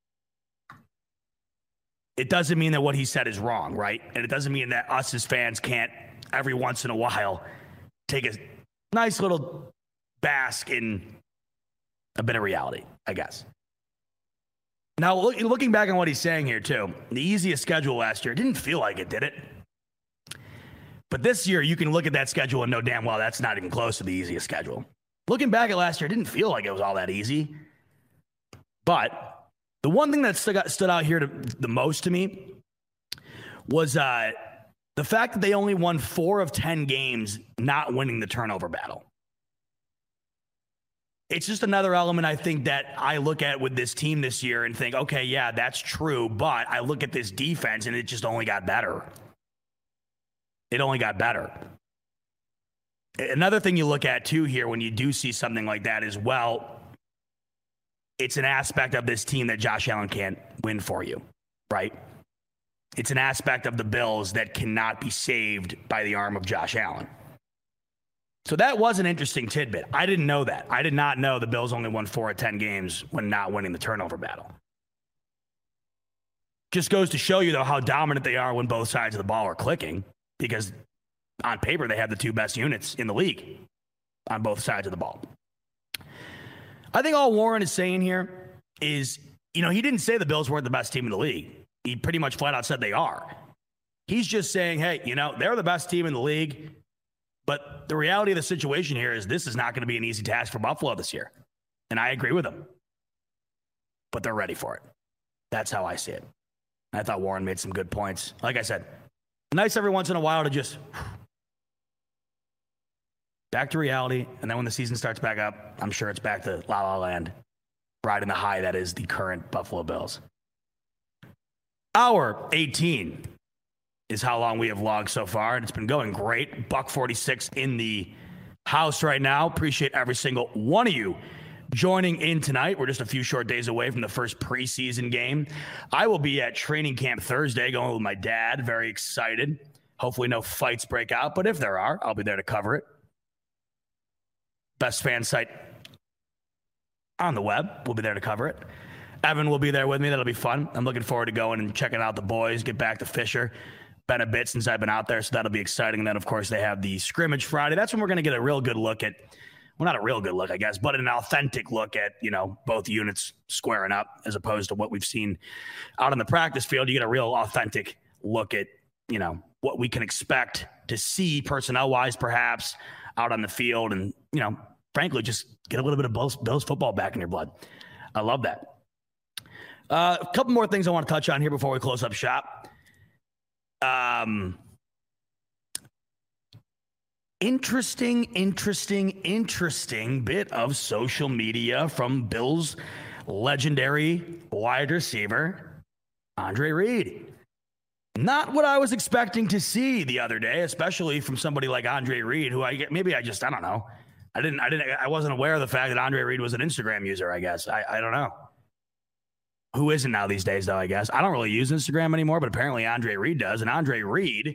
Speaker 5: It doesn't mean that what he said is wrong, right? And it doesn't mean that us as fans can't every once in a while take a nice little bask in a bit of reality, I guess. Now, look, looking back on what he's saying here, too, the easiest schedule last year, it didn't feel like it, did it? But this year, you can look at that schedule and know damn well that's not even close to the easiest schedule. Looking back at last year, it didn't feel like it was all that easy. But the one thing that stood out, stood out here to, the most to me was uh, the fact that they only won four of ten games not winning the turnover battle. It's just another element, I think, that I look at with this team this year and think, okay, yeah, that's true. But I look at this defense and it just only got better. It only got better. Another thing you look at, too, here when you do see something like that is, well, it's an aspect of this team that Josh Allen can't win for you, right? It's an aspect of the Bills that cannot be saved by the arm of Josh Allen. So that was an interesting tidbit. I didn't know that. I did not know the Bills only won four of ten games when not winning the turnover battle. Just goes to show you, though, how dominant they are when both sides of the ball are clicking, because on paper they have the two best units in the league on both sides of the ball. I think all Warren is saying here is, you know, he didn't say the Bills weren't the best team in the league. He pretty much flat out said they are. He's just saying, hey, you know, they're the best team in the league. But the reality of the situation here is this is not going to be an easy task for Buffalo this year. And I agree with him. But they're ready for it. That's how I see it. I thought Warren made some good points. Like I said, nice every once in a while to just back to reality. And then when the season starts back up, I'm sure it's back to La La Land, riding the high that is the current Buffalo Bills. Hour eighteen is how long we have logged so far, and it's been going great. Buck forty-six in the house right now. Appreciate every single one of you joining in tonight. We're just a few short days away from the first preseason game. I will be at training camp Thursday going with my dad. Very excited. Hopefully no fights break out, but if there are, I'll be there to cover it. Best fan site on the web. We'll be there to cover it. Evan will be there with me. That'll be fun. I'm looking forward to going and checking out the boys, get back to Fisher. Been a bit since I've been out there, so that'll be exciting. And then, of course, they have the scrimmage Friday. That's when we're going to get a real good look at, well, not a real good look, I guess, but an authentic look at, you know, both units squaring up as opposed to what we've seen out on the practice field. You get a real authentic look at, you know, what we can expect to see personnel-wise, perhaps, out on the field. And, you know, frankly, just get a little bit of Bills, Bills football back in your blood. I love that. Uh, a couple more things I want to touch on here before we close up shop. Um, interesting, interesting, interesting bit of social media from Bills legendary wide receiver, Andre Reed. Not what I was expecting to see the other day, especially from somebody like Andre Reed, who I get, maybe I just, I don't know. I didn't, I didn't, I wasn't aware of the fact that Andre Reed was an Instagram user, I guess. I, I don't know. Who isn't now these days, though, I guess. I don't really use Instagram anymore, but apparently Andre Reed does. And Andre Reed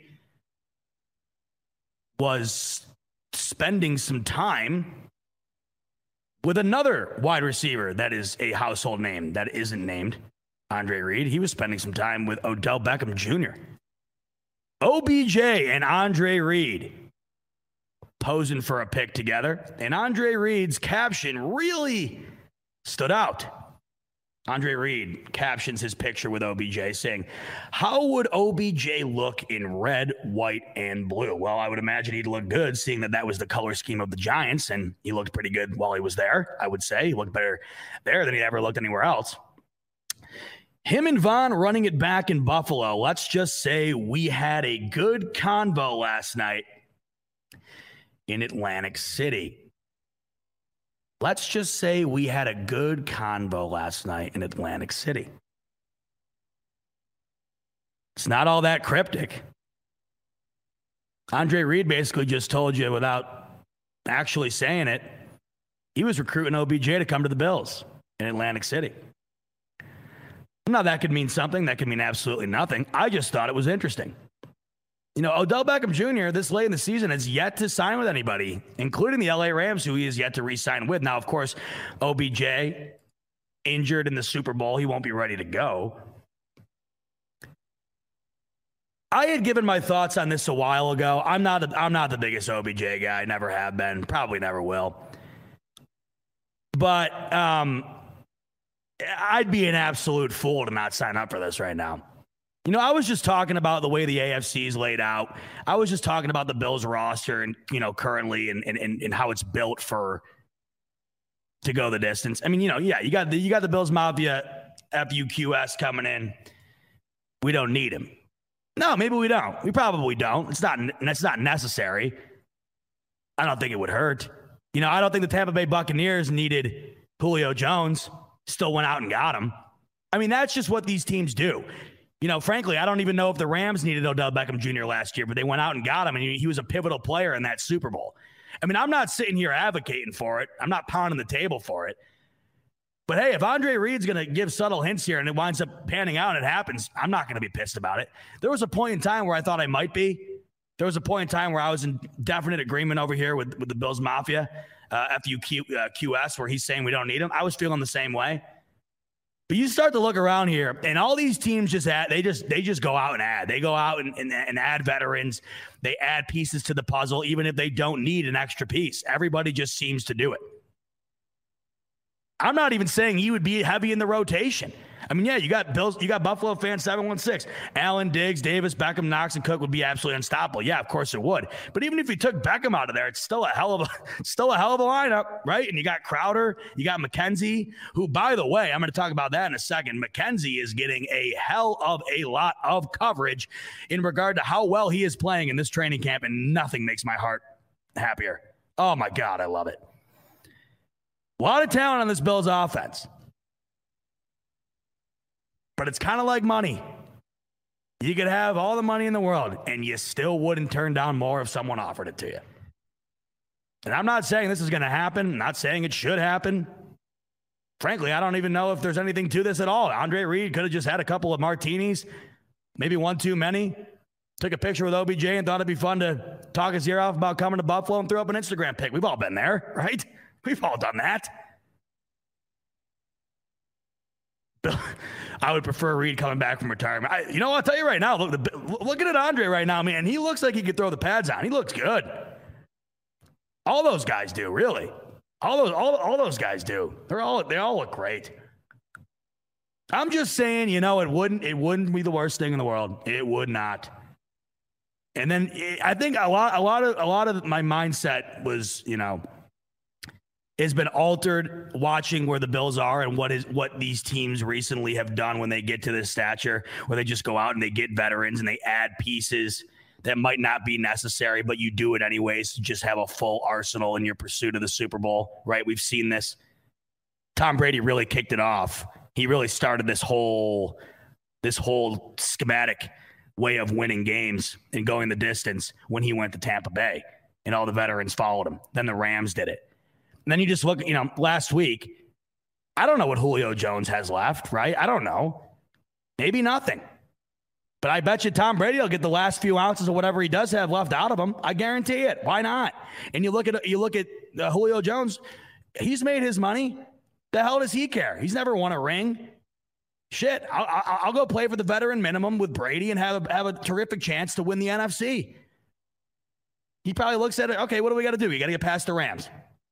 Speaker 5: was spending some time with another wide receiver that is a household name that isn't named Andre Reed. He was spending some time with Odell Beckham Junior O B J and Andre Reed posing for a pic together. And Andre Reed's caption really stood out. Andre Reed captions his picture with O B J saying, "How would O B J look in red, white, and blue?" Well, I would imagine he'd look good, seeing that that was the color scheme of the Giants, and he looked pretty good while he was there, I would say. He looked better there than he ever looked anywhere else. Him and Von running it back in Buffalo. Let's just say we had a good convo last night in Atlantic City. Let's just say we had a good convo last night in Atlantic City. It's not all that cryptic. Andre Reed basically just told you without actually saying it, he was recruiting O B J to come to the Bills in Atlantic City. Now, that could mean something. That could mean absolutely nothing. I just thought it was interesting. You know, Odell Beckham Junior this late in the season has yet to sign with anybody, including the L A Rams, who he is yet to re-sign with. Now, of course, O B J injured in the Super Bowl. He won't be ready to go. I had given my thoughts on this a while ago. I'm not, a, I'm not the biggest O B J guy. Never have been. Probably never will. But um, I'd be an absolute fool to not sign up for this right now. You know, I was just talking about the way the A F C is laid out. I was just talking about the Bills roster and, you know, currently and, and, and how it's built for to go the distance. I mean, you know, yeah, you got the, you got the Bills Mafia F U Q S coming in. We don't need him. No, maybe we don't. We probably don't. It's not, it's not necessary. I don't think it would hurt. You know, I don't think the Tampa Bay Buccaneers needed Julio Jones. Still went out and got him. I mean, that's just what these teams do. You know, frankly, I don't even know if the Rams needed Odell Beckham Junior last year, but they went out and got him, and he, he was a pivotal player in that Super Bowl. I mean, I'm not sitting here advocating for it. I'm not pounding the table for it. But, hey, if Andre Reed's going to give subtle hints here and it winds up panning out and it happens, I'm not going to be pissed about it. There was a point in time where I thought I might be. There was a point in time where I was in definite agreement over here with, with the Bills Mafia, uh, F U Q, uh, Q S, where he's saying we don't need him. I was feeling the same way. But you start to look around here, and all these teams just add, they just they just go out and add. They go out and, and, and add veterans. They add pieces to the puzzle, even if they don't need an extra piece. Everybody just seems to do it. I'm not even saying he would be heavy in the rotation. I mean, yeah, you got Bills, you got Buffalo fans seven one six. Allen, Diggs, Davis, Beckham, Knox, and Cook would be absolutely unstoppable. Yeah, of course it would. But even if you took Beckham out of there, it's still a hell of a still a hell of a lineup, right? And you got Crowder, you got McKenzie, who, by the way, I'm going to talk about that in a second. McKenzie is getting a hell of a lot of coverage in regard to how well he is playing in this training camp, and nothing makes my heart happier. Oh my God, I love it. A lot of talent on this Bills offense. But it's kind of like money. You could have all the money in the world, and you still wouldn't turn down more if someone offered it to you. And I'm not saying this is going to happen. I'm not saying it should happen. Frankly, I don't even know if there's anything to this at all. Andre Reed could have just had a couple of martinis, maybe one too many, took a picture with O B J and thought it'd be fun to talk his ear off about coming to Buffalo and throw up an Instagram pic. We've all been there, right? We've all done that. I would prefer Reed coming back from retirement. I, you know what? I'll tell you right now, look, the, looking at Andre right now, man, he looks like he could throw the pads on. He looks good. All those guys do, really. All those, all, all those guys do. They're all, they all look great. I'm just saying, you know, it wouldn't, it wouldn't be the worst thing in the world. It would not. And then I think a lot, a lot of, a lot of my mindset was, you know, has been altered watching where the Bills are and what is what these teams recently have done when they get to this stature, where they just go out and they get veterans and they add pieces that might not be necessary, but you do it anyways to just have a full arsenal in your pursuit of the Super Bowl, right? We've seen this. Tom Brady really kicked it off. He really started this whole this whole schematic
Speaker 7: way of winning games and going the distance when he went to Tampa Bay and all the veterans followed him. Then the Rams did it. And then you just look, you know, last week, I don't know what Julio Jones has left, right? I don't know. Maybe nothing. But I bet you Tom Brady will get the last few ounces of whatever he does have left out of him. I guarantee it. Why not? And you look at you look at uh, Julio Jones. He's made his money. The hell does he care? He's never won a ring. Shit, I'll, I'll, I'll go play for the veteran minimum with Brady and have a, have a terrific chance to win the N F C. He probably looks at it. Okay, what do we got to do? We got to get past the Rams.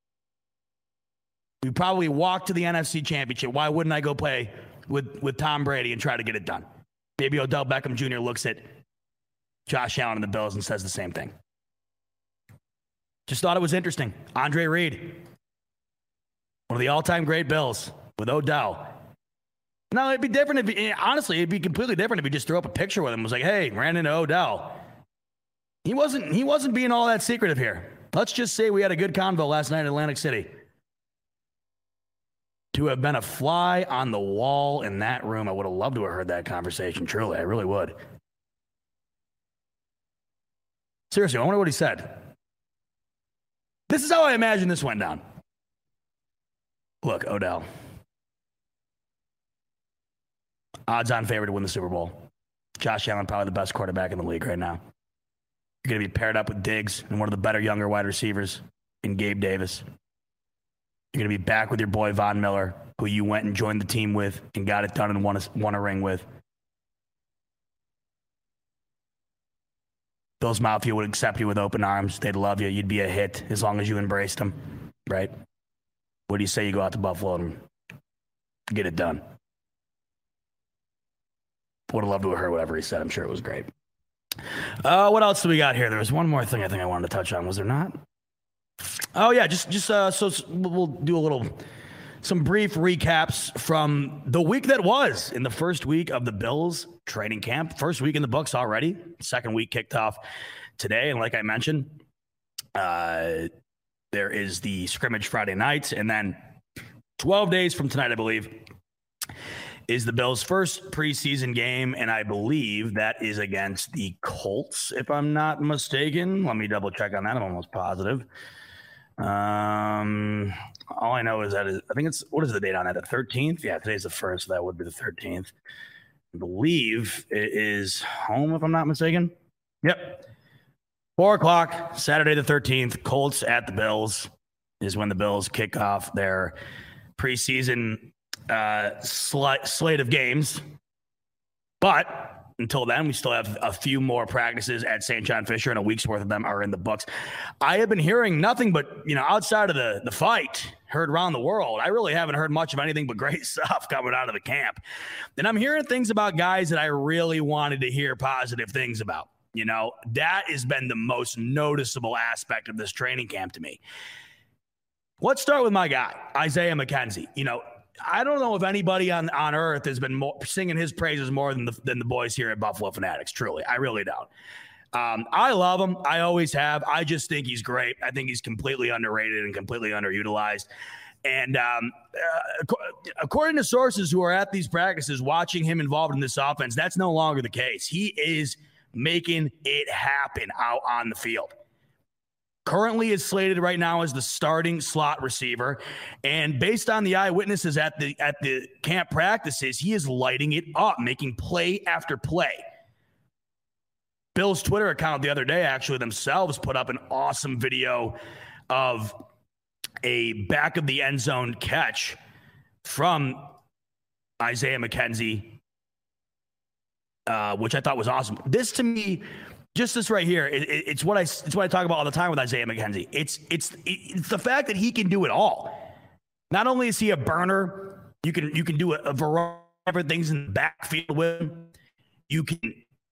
Speaker 7: We probably walk to the N F C Championship. Why wouldn't I go play with with Tom Brady and try to get it done? Maybe Odell Beckham Junior looks at Josh Allen and the Bills and says the same thing. Just thought it was interesting. Andre Reed, one of the all-time great Bills with Odell. No, it'd be different if, he, honestly, it'd be completely different if he just threw up a picture with him. It was like, hey, ran into Odell. He wasn't, he wasn't being all that secretive here. Let's just say we had a good convo last night in Atlantic City. To have been a fly on the wall in that room, I would have loved to have heard that conversation. Truly, I really would. Seriously, I wonder what he said. This is how I imagine this went down. Look, Odell. Odds-on favorite to win the Super Bowl. Josh Allen, probably the best quarterback in the league right now. You're going to be paired up with Diggs and one of the better younger wide receivers in Gabe Davis. You're going to be back with your boy Von Miller, who you went and joined the team with and got it done and won a, won a ring with. Bills Mafia would accept you with open arms. They'd love you. You'd be a hit as long as you embraced them, right? What do you say you go out to Buffalo and get it done? Would have loved to have heard whatever he said. I'm sure it was great. Uh, what else do we got here? There was one more thing I think I wanted to touch on. Was there not? Oh, yeah, just just uh, so we'll do a little, some brief recaps from the week that was in the first week of the Bills training camp. First week in the books already. Second week kicked off today. And like I mentioned, uh, there is the scrimmage Friday night. And then twelve days from tonight, I believe, is the Bills' first preseason game. And I believe that is against the Colts, if I'm not mistaken. Let me double check on that. I'm almost positive. Um, all I know is that is, I think it's, what is the date on that? The thirteenth? Yeah, today's the first, so that would be the thirteenth. I believe it is home, if I'm not mistaken. Yep. Four o'clock, Saturday the thirteenth, Colts at the Bills is when the Bills kick off their preseason uh, sl- slate of games. But until then, we still have a few more practices at Saint John Fisher, and a week's worth of them are in the books. I have been hearing nothing but, you know, outside of the, the fight, heard around the world. I really haven't heard much of anything but great stuff coming out of the camp. And I'm hearing things about guys that I really wanted to hear positive things about. You know, that has been the most noticeable aspect of this training camp to me. Let's start with my guy, Isaiah McKenzie. You know, I don't know if anybody on, on earth has been more, singing his praises more than the, than the boys here at Buffalo Fanatics. Truly, I really don't. Um, I love him. I always have. I just think he's great. I think he's completely underrated and completely underutilized. And um, uh, according to sources who are at these practices watching him involved in this offense, that's no longer the case. He is making it happen out on the field. Currently is slated right now as the starting slot receiver. And based on the eyewitnesses at the at the camp practices, he is lighting it up, making play after play. Bill's Twitter account the other day actually themselves put up an awesome video of a back of the end zone catch from Isaiah McKenzie, uh, which I thought was awesome. This to me, just this right here, it, it, it's what I it's what I talk about all the time with Isaiah McKenzie. It's it's it's the fact that he can do it all. Not only is he a burner, you can you can do a, a variety of things in the backfield with him. You can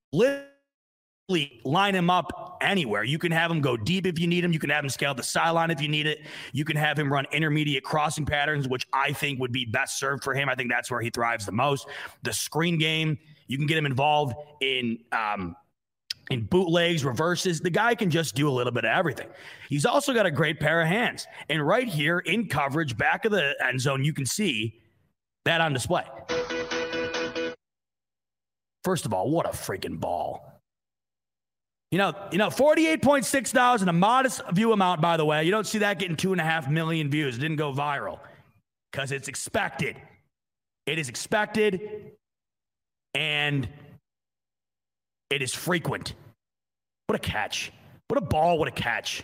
Speaker 7: literally line him up anywhere. You can have him go deep if you need him. You can have him scale the sideline if you need it. You can have him run intermediate crossing patterns, which I think would be best served for him. I think that's where he thrives the most. The screen game, you can get him involved in um, in bootlegs, reverses. The guy can just do a little bit of everything. He's also got a great pair of hands. And right here in coverage, back of the end zone, you can see that on display.
Speaker 5: First of all, what a freaking ball. You know, you know, forty-eight point six thousand, a modest view amount, by the way. You don't see that getting two and a half million views. It didn't go viral because it's expected. It is expected, and it is frequent. What a catch. What a ball, what a catch.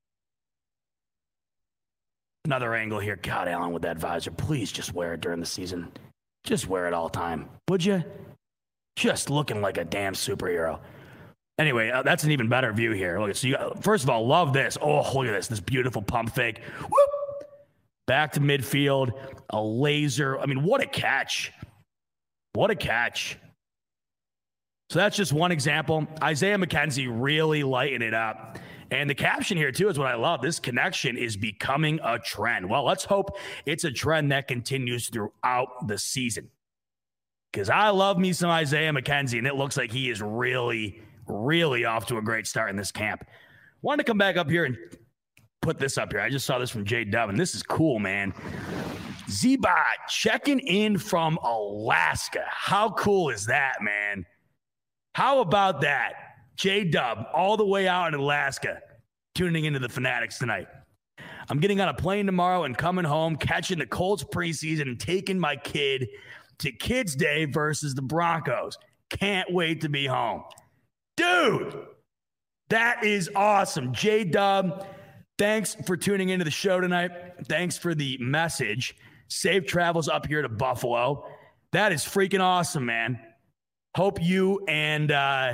Speaker 5: Another angle here. God, Allen, with that visor. Please just wear it during the season. Just wear it all the time. Would you? Just looking like a damn superhero. Anyway, uh, that's an even better view here. Look, so you, first of all, love this. Oh, look at this. This beautiful pump fake. Whoop! Back to midfield. A laser. I mean, what a catch. What a catch. So that's just one example. Isaiah McKenzie really lighting it up. And the caption here, too, is what I love. This connection is becoming a trend. Well, let's hope it's a trend that continues throughout the season. Because I love me some Isaiah McKenzie, and it looks like he is really, really off to a great start in this camp. Wanted to come back up here and put this up here. I just saw this from J-Dub, and this is cool, man. Z-Bot checking in from Alaska. How cool is that, man? How about that? J-Dub all the way out in Alaska tuning into the Fanatics tonight. I'm getting on a plane tomorrow and coming home, catching the Colts preseason and taking my kid to Kids Day versus the Broncos. Can't wait to be home. Dude, that is awesome. J-Dub, thanks for tuning into the show tonight. Thanks for the message. Safe travels up here to Buffalo. That is freaking awesome, man. Hope you and uh,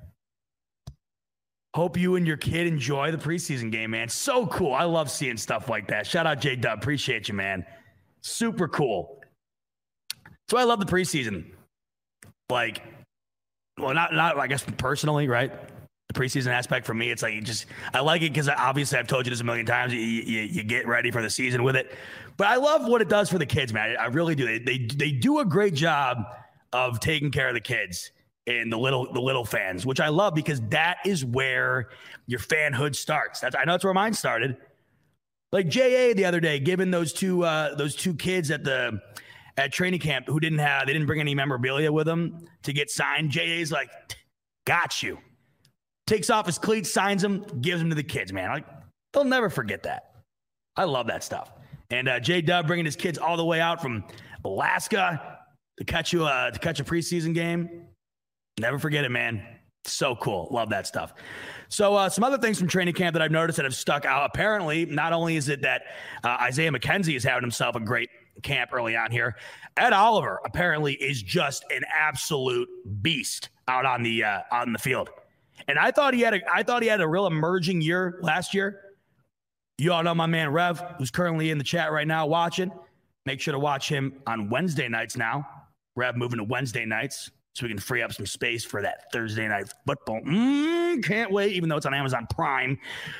Speaker 5: hope you and your kid enjoy the preseason game, man. So cool. I love seeing stuff like that. Shout out J-Dub. Appreciate you, man. Super cool. So I love the preseason. Like, well, not, not I guess personally, right? The preseason aspect for me, it's like you just, I like it because obviously I've told you this a million times. You, you, you get ready for the season with it. But I love what it does for the kids, man. I really do. They, they, they do a great job of taking care of the kids and the little the little fans, which I love because that is where your fanhood starts. That's, I know that's where mine started. Like J A the other day, giving those two uh, those two kids at the at training camp who didn't have they didn't bring any memorabilia with them to get signed. J A's like, got you. Takes off his cleats, signs them, gives them to the kids. Man, like they'll never forget that. I love that stuff. And uh, J-Dub bringing his kids all the way out from Alaska to catch you uh, to catch a preseason game. Never forget it, man. So cool. Love that stuff. So uh, some other things from training camp that I've noticed that have stuck out. Apparently, not only is it that uh, Isaiah McKenzie is having himself a great camp early on here, Ed Oliver apparently is just an absolute beast out on the uh, on the field. And I thought he had a I thought he had a real emerging year last year. You all know my man Rev, who's currently in the chat right now watching. Make sure to watch him on Wednesday nights now. Rev moving to Wednesday nights so we can free up some space for that Thursday night football. Mm, can't wait, even though it's on Amazon Prime.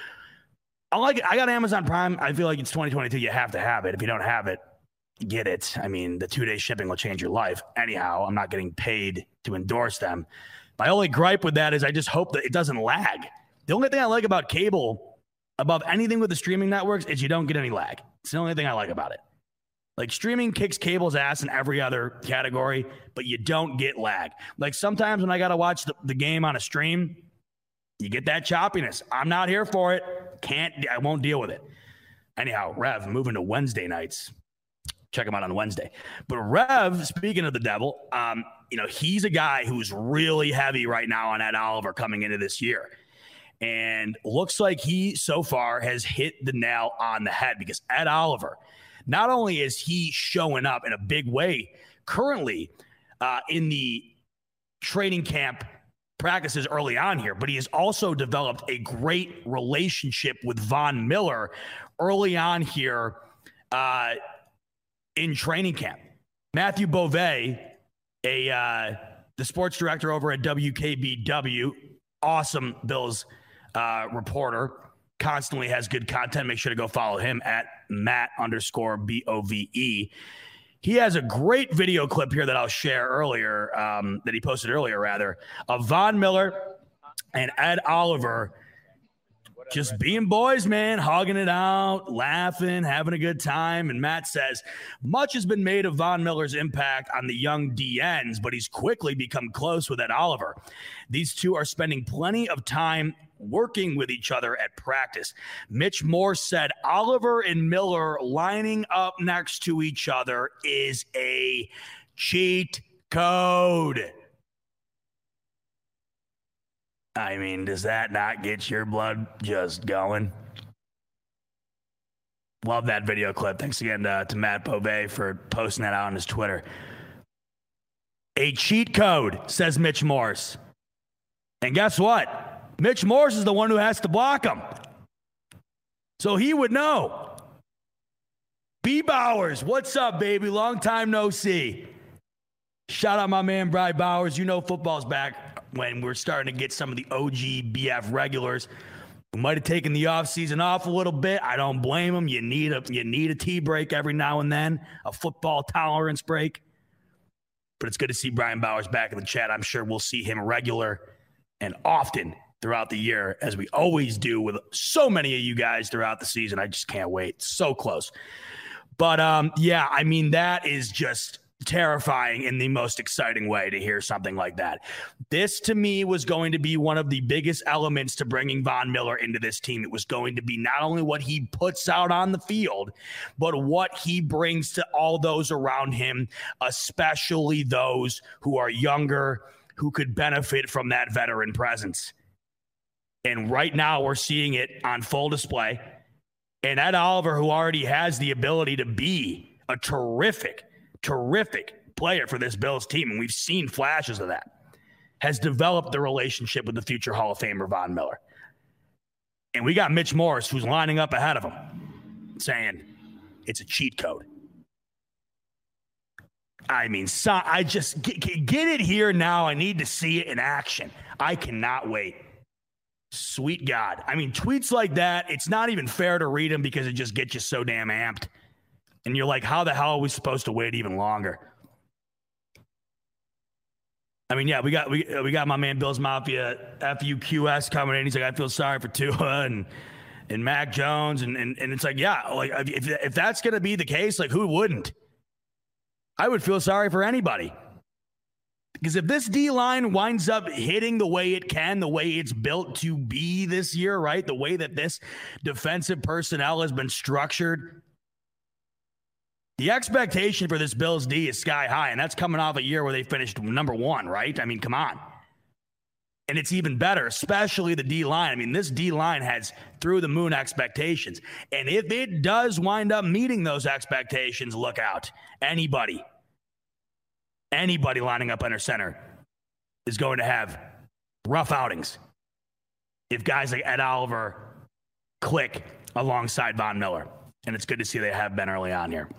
Speaker 5: I like it. I got Amazon Prime. I feel like it's twenty twenty-two. You have to have it. If you don't have it, get it. I mean, the two-day shipping will change your life. Anyhow, I'm not getting paid to endorse them. My only gripe with that is I just hope that it doesn't lag. The only thing I like about cable above anything with the streaming networks is you don't get any lag. It's the only thing I like about it. Like streaming kicks cable's ass in every other category, but you don't get lag. Like sometimes when I got to watch the, the game on a stream, you get that choppiness. I'm not here for it. Can't, I won't deal with it. Anyhow, Rev moving to Wednesday nights. Check him out on Wednesday. But Rev, speaking of the devil, um, you know, he's a guy who's really heavy right now on Ed Oliver coming into this year. And looks like he so far has hit the nail on the head because Ed Oliver, not only is he showing up in a big way currently uh, in the training camp practices early on here, but he has also developed a great relationship with Von Miller early on here uh, in training camp. Matthew Beauvais, a uh, the sports director over at W K B W, awesome Bills uh, reporter, constantly has good content. Make sure to go follow him at Matt underscore B O V E. He has a great video clip here that I'll share earlier, um, that he posted earlier, rather, of Von Miller and Ed Oliver just being boys, man, hugging it out, laughing, having a good time. And Matt says, much has been made of Von Miller's impact on the young D Ns, but he's quickly become close with Ed Oliver. These two are spending plenty of time working with each other at practice. Mitch Morse said Oliver and Miller lining up next to each other is a cheat code. I mean, does that not get your blood just going? Love that video clip. Thanks again to, to Matt Bove for posting that out on his Twitter. A cheat code, says Mitch Morse. And guess what? Mitch Morse is the one who has to block him. So he would know. B. Bowers, what's up, baby? Long time no see. Shout out my man, Bry Bowers. You know football's back when we're starting to get some of the O G B F regulars who might have taken the offseason off a little bit. I don't blame them. You need a you need a tea break every now and then, a football tolerance break. But it's good to see Brian Bowers back in the chat. I'm sure we'll see him regular and often throughout the year, as we always do with so many of you guys throughout the season. I just can't wait. So close. But, um, yeah, I mean, that is just terrifying in the most exciting way to hear something like that. This, to me, was going to be one of the biggest elements to bringing Von Miller into this team. It was going to be not only what he puts out on the field, but what he brings to all those around him, especially those who are younger, who could benefit from that veteran presence. And right now we're seeing it on full display. And Ed Oliver, who already has the ability to be a terrific, terrific player for this Bills team, and we've seen flashes of that, has developed the relationship with the future Hall of Famer Von Miller. And we got Mitch Morse, who's lining up ahead of him, saying it's a cheat code. I mean, so I just get, get it here now. I need to see it in action. I cannot wait. Sweet God. I mean, tweets like that, it's not even fair to read them because it just gets you so damn amped. And you're like, how the hell are we supposed to wait even longer? I mean, yeah, we got we we got my man Bills Mafia F U Q S coming in. He's like, I feel sorry for Tua and and Mac Jones. And and, and it's like, yeah, like if, if that's going to be the case, like who wouldn't? I would feel sorry for anybody. Because if this D-line winds up hitting the way it can, the way it's built to be this year, right? The way that this defensive personnel has been structured, the expectation for this Bills D is sky high, and that's coming off a year where they finished number one, right? I mean, come on. And it's even better, especially the D-line. I mean, this D-line has through-the-moon expectations. And if it does wind up meeting those expectations, look out. Anybody, anybody lining up under center is going to have rough outings if guys like Ed Oliver click alongside Von Miller. And it's good to see they have been early on here.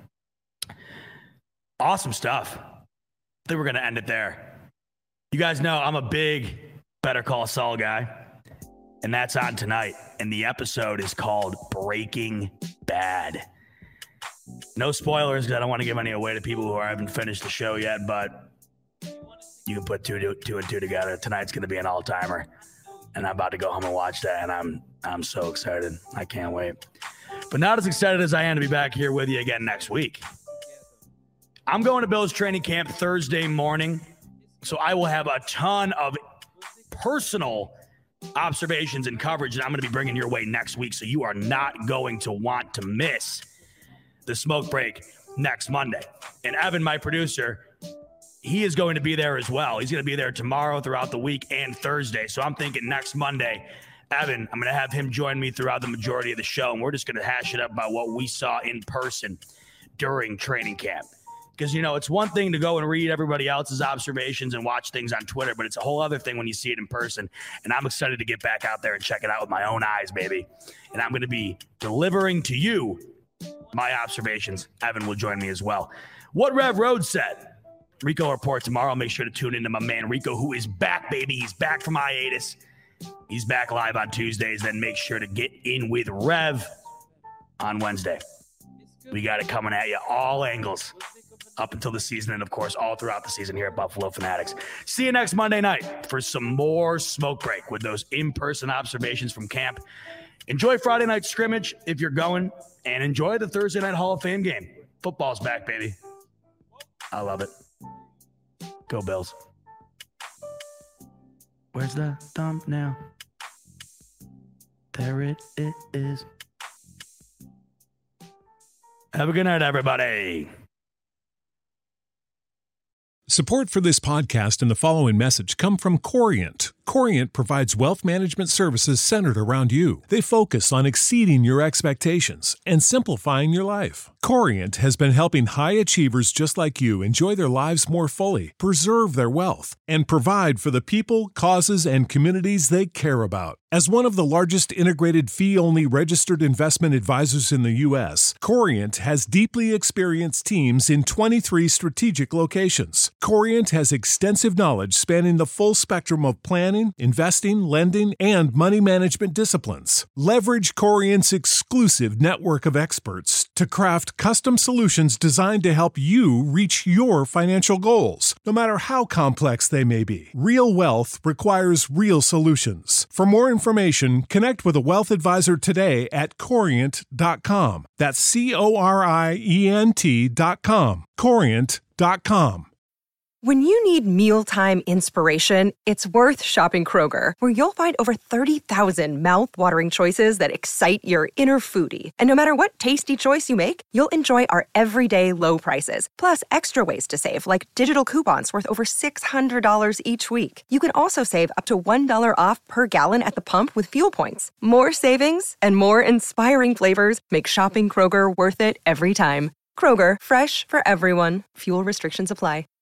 Speaker 5: Awesome stuff. I think we're going to end it there. You guys know I'm a big Better Call Saul guy, and that's on tonight. And the episode is called Breaking Bad. No spoilers because I don't want to give any away to people who haven't finished the show yet, but you can put two, two, two and two together. Tonight's going to be an all-timer, and I'm about to go home and watch that, and I'm I'm so excited. I can't wait. But not as excited as I am to be back here with you again next week. I'm going to Bills training camp Thursday morning, so I will have a ton of personal observations and coverage that I'm going to be bringing your way next week, so you are not going to want to miss the smoke break next Monday. And Evan, my producer, he is going to be there as well. He's going to be there tomorrow, throughout the week, and Thursday. So I'm thinking next Monday, Evan, I'm going to have him join me throughout the majority of the show, and we're just going to hash it up about what we saw in person during training camp. Because, you know, it's one thing to go and read everybody else's observations and watch things on Twitter, but it's a whole other thing when you see it in person. And I'm excited to get back out there and check it out with my own eyes, baby. And I'm going to be delivering to you my observations. Evan will join me as well. What Rev Rhodes said. Rico report tomorrow. Make sure to tune into my man Rico, who is back, baby. He's back from hiatus. He's back live on Tuesdays. Then make sure to get in with Rev on Wednesday. We got it coming at you all angles up until the season, and of course all throughout the season here at Buffalo Fanatics. See you next Monday night for some more smoke break with those in-person observations from camp Enjoy Friday night scrimmage if you're going, and enjoy the Thursday night Hall of Fame game. Football's back, baby. I love it. Go Bills. Where's the thumbnail? There it is. Have a good night, everybody.
Speaker 9: Support for this podcast and the following message come from Corient. Corient provides wealth management services centered around you. They focus on exceeding your expectations and simplifying your life. Corient has been helping high achievers just like you enjoy their lives more fully, preserve their wealth, and provide for the people, causes, and communities they care about. As one of the largest integrated fee-only registered investment advisors in the U S, Corient has deeply experienced teams in twenty-three strategic locations. Corient has extensive knowledge spanning the full spectrum of planning, investing, lending, and money management disciplines. Leverage Corient's exclusive network of experts to craft custom solutions designed to help you reach your financial goals, no matter how complex they may be. Real wealth requires real solutions. For more information, connect with a wealth advisor today at corient dot com. That's C O R I E N T dot com. corient dot com.
Speaker 1: When you need mealtime inspiration, it's worth shopping Kroger, where you'll find over thirty thousand mouth-watering choices that excite your inner foodie. And no matter what tasty choice you make, you'll enjoy our everyday low prices, plus extra ways to save, like digital coupons worth over six hundred dollars each week. You can also save up to one dollar off per gallon at the pump with fuel points. More savings and more inspiring flavors make shopping Kroger worth it every time. Kroger, fresh for everyone. Fuel restrictions apply.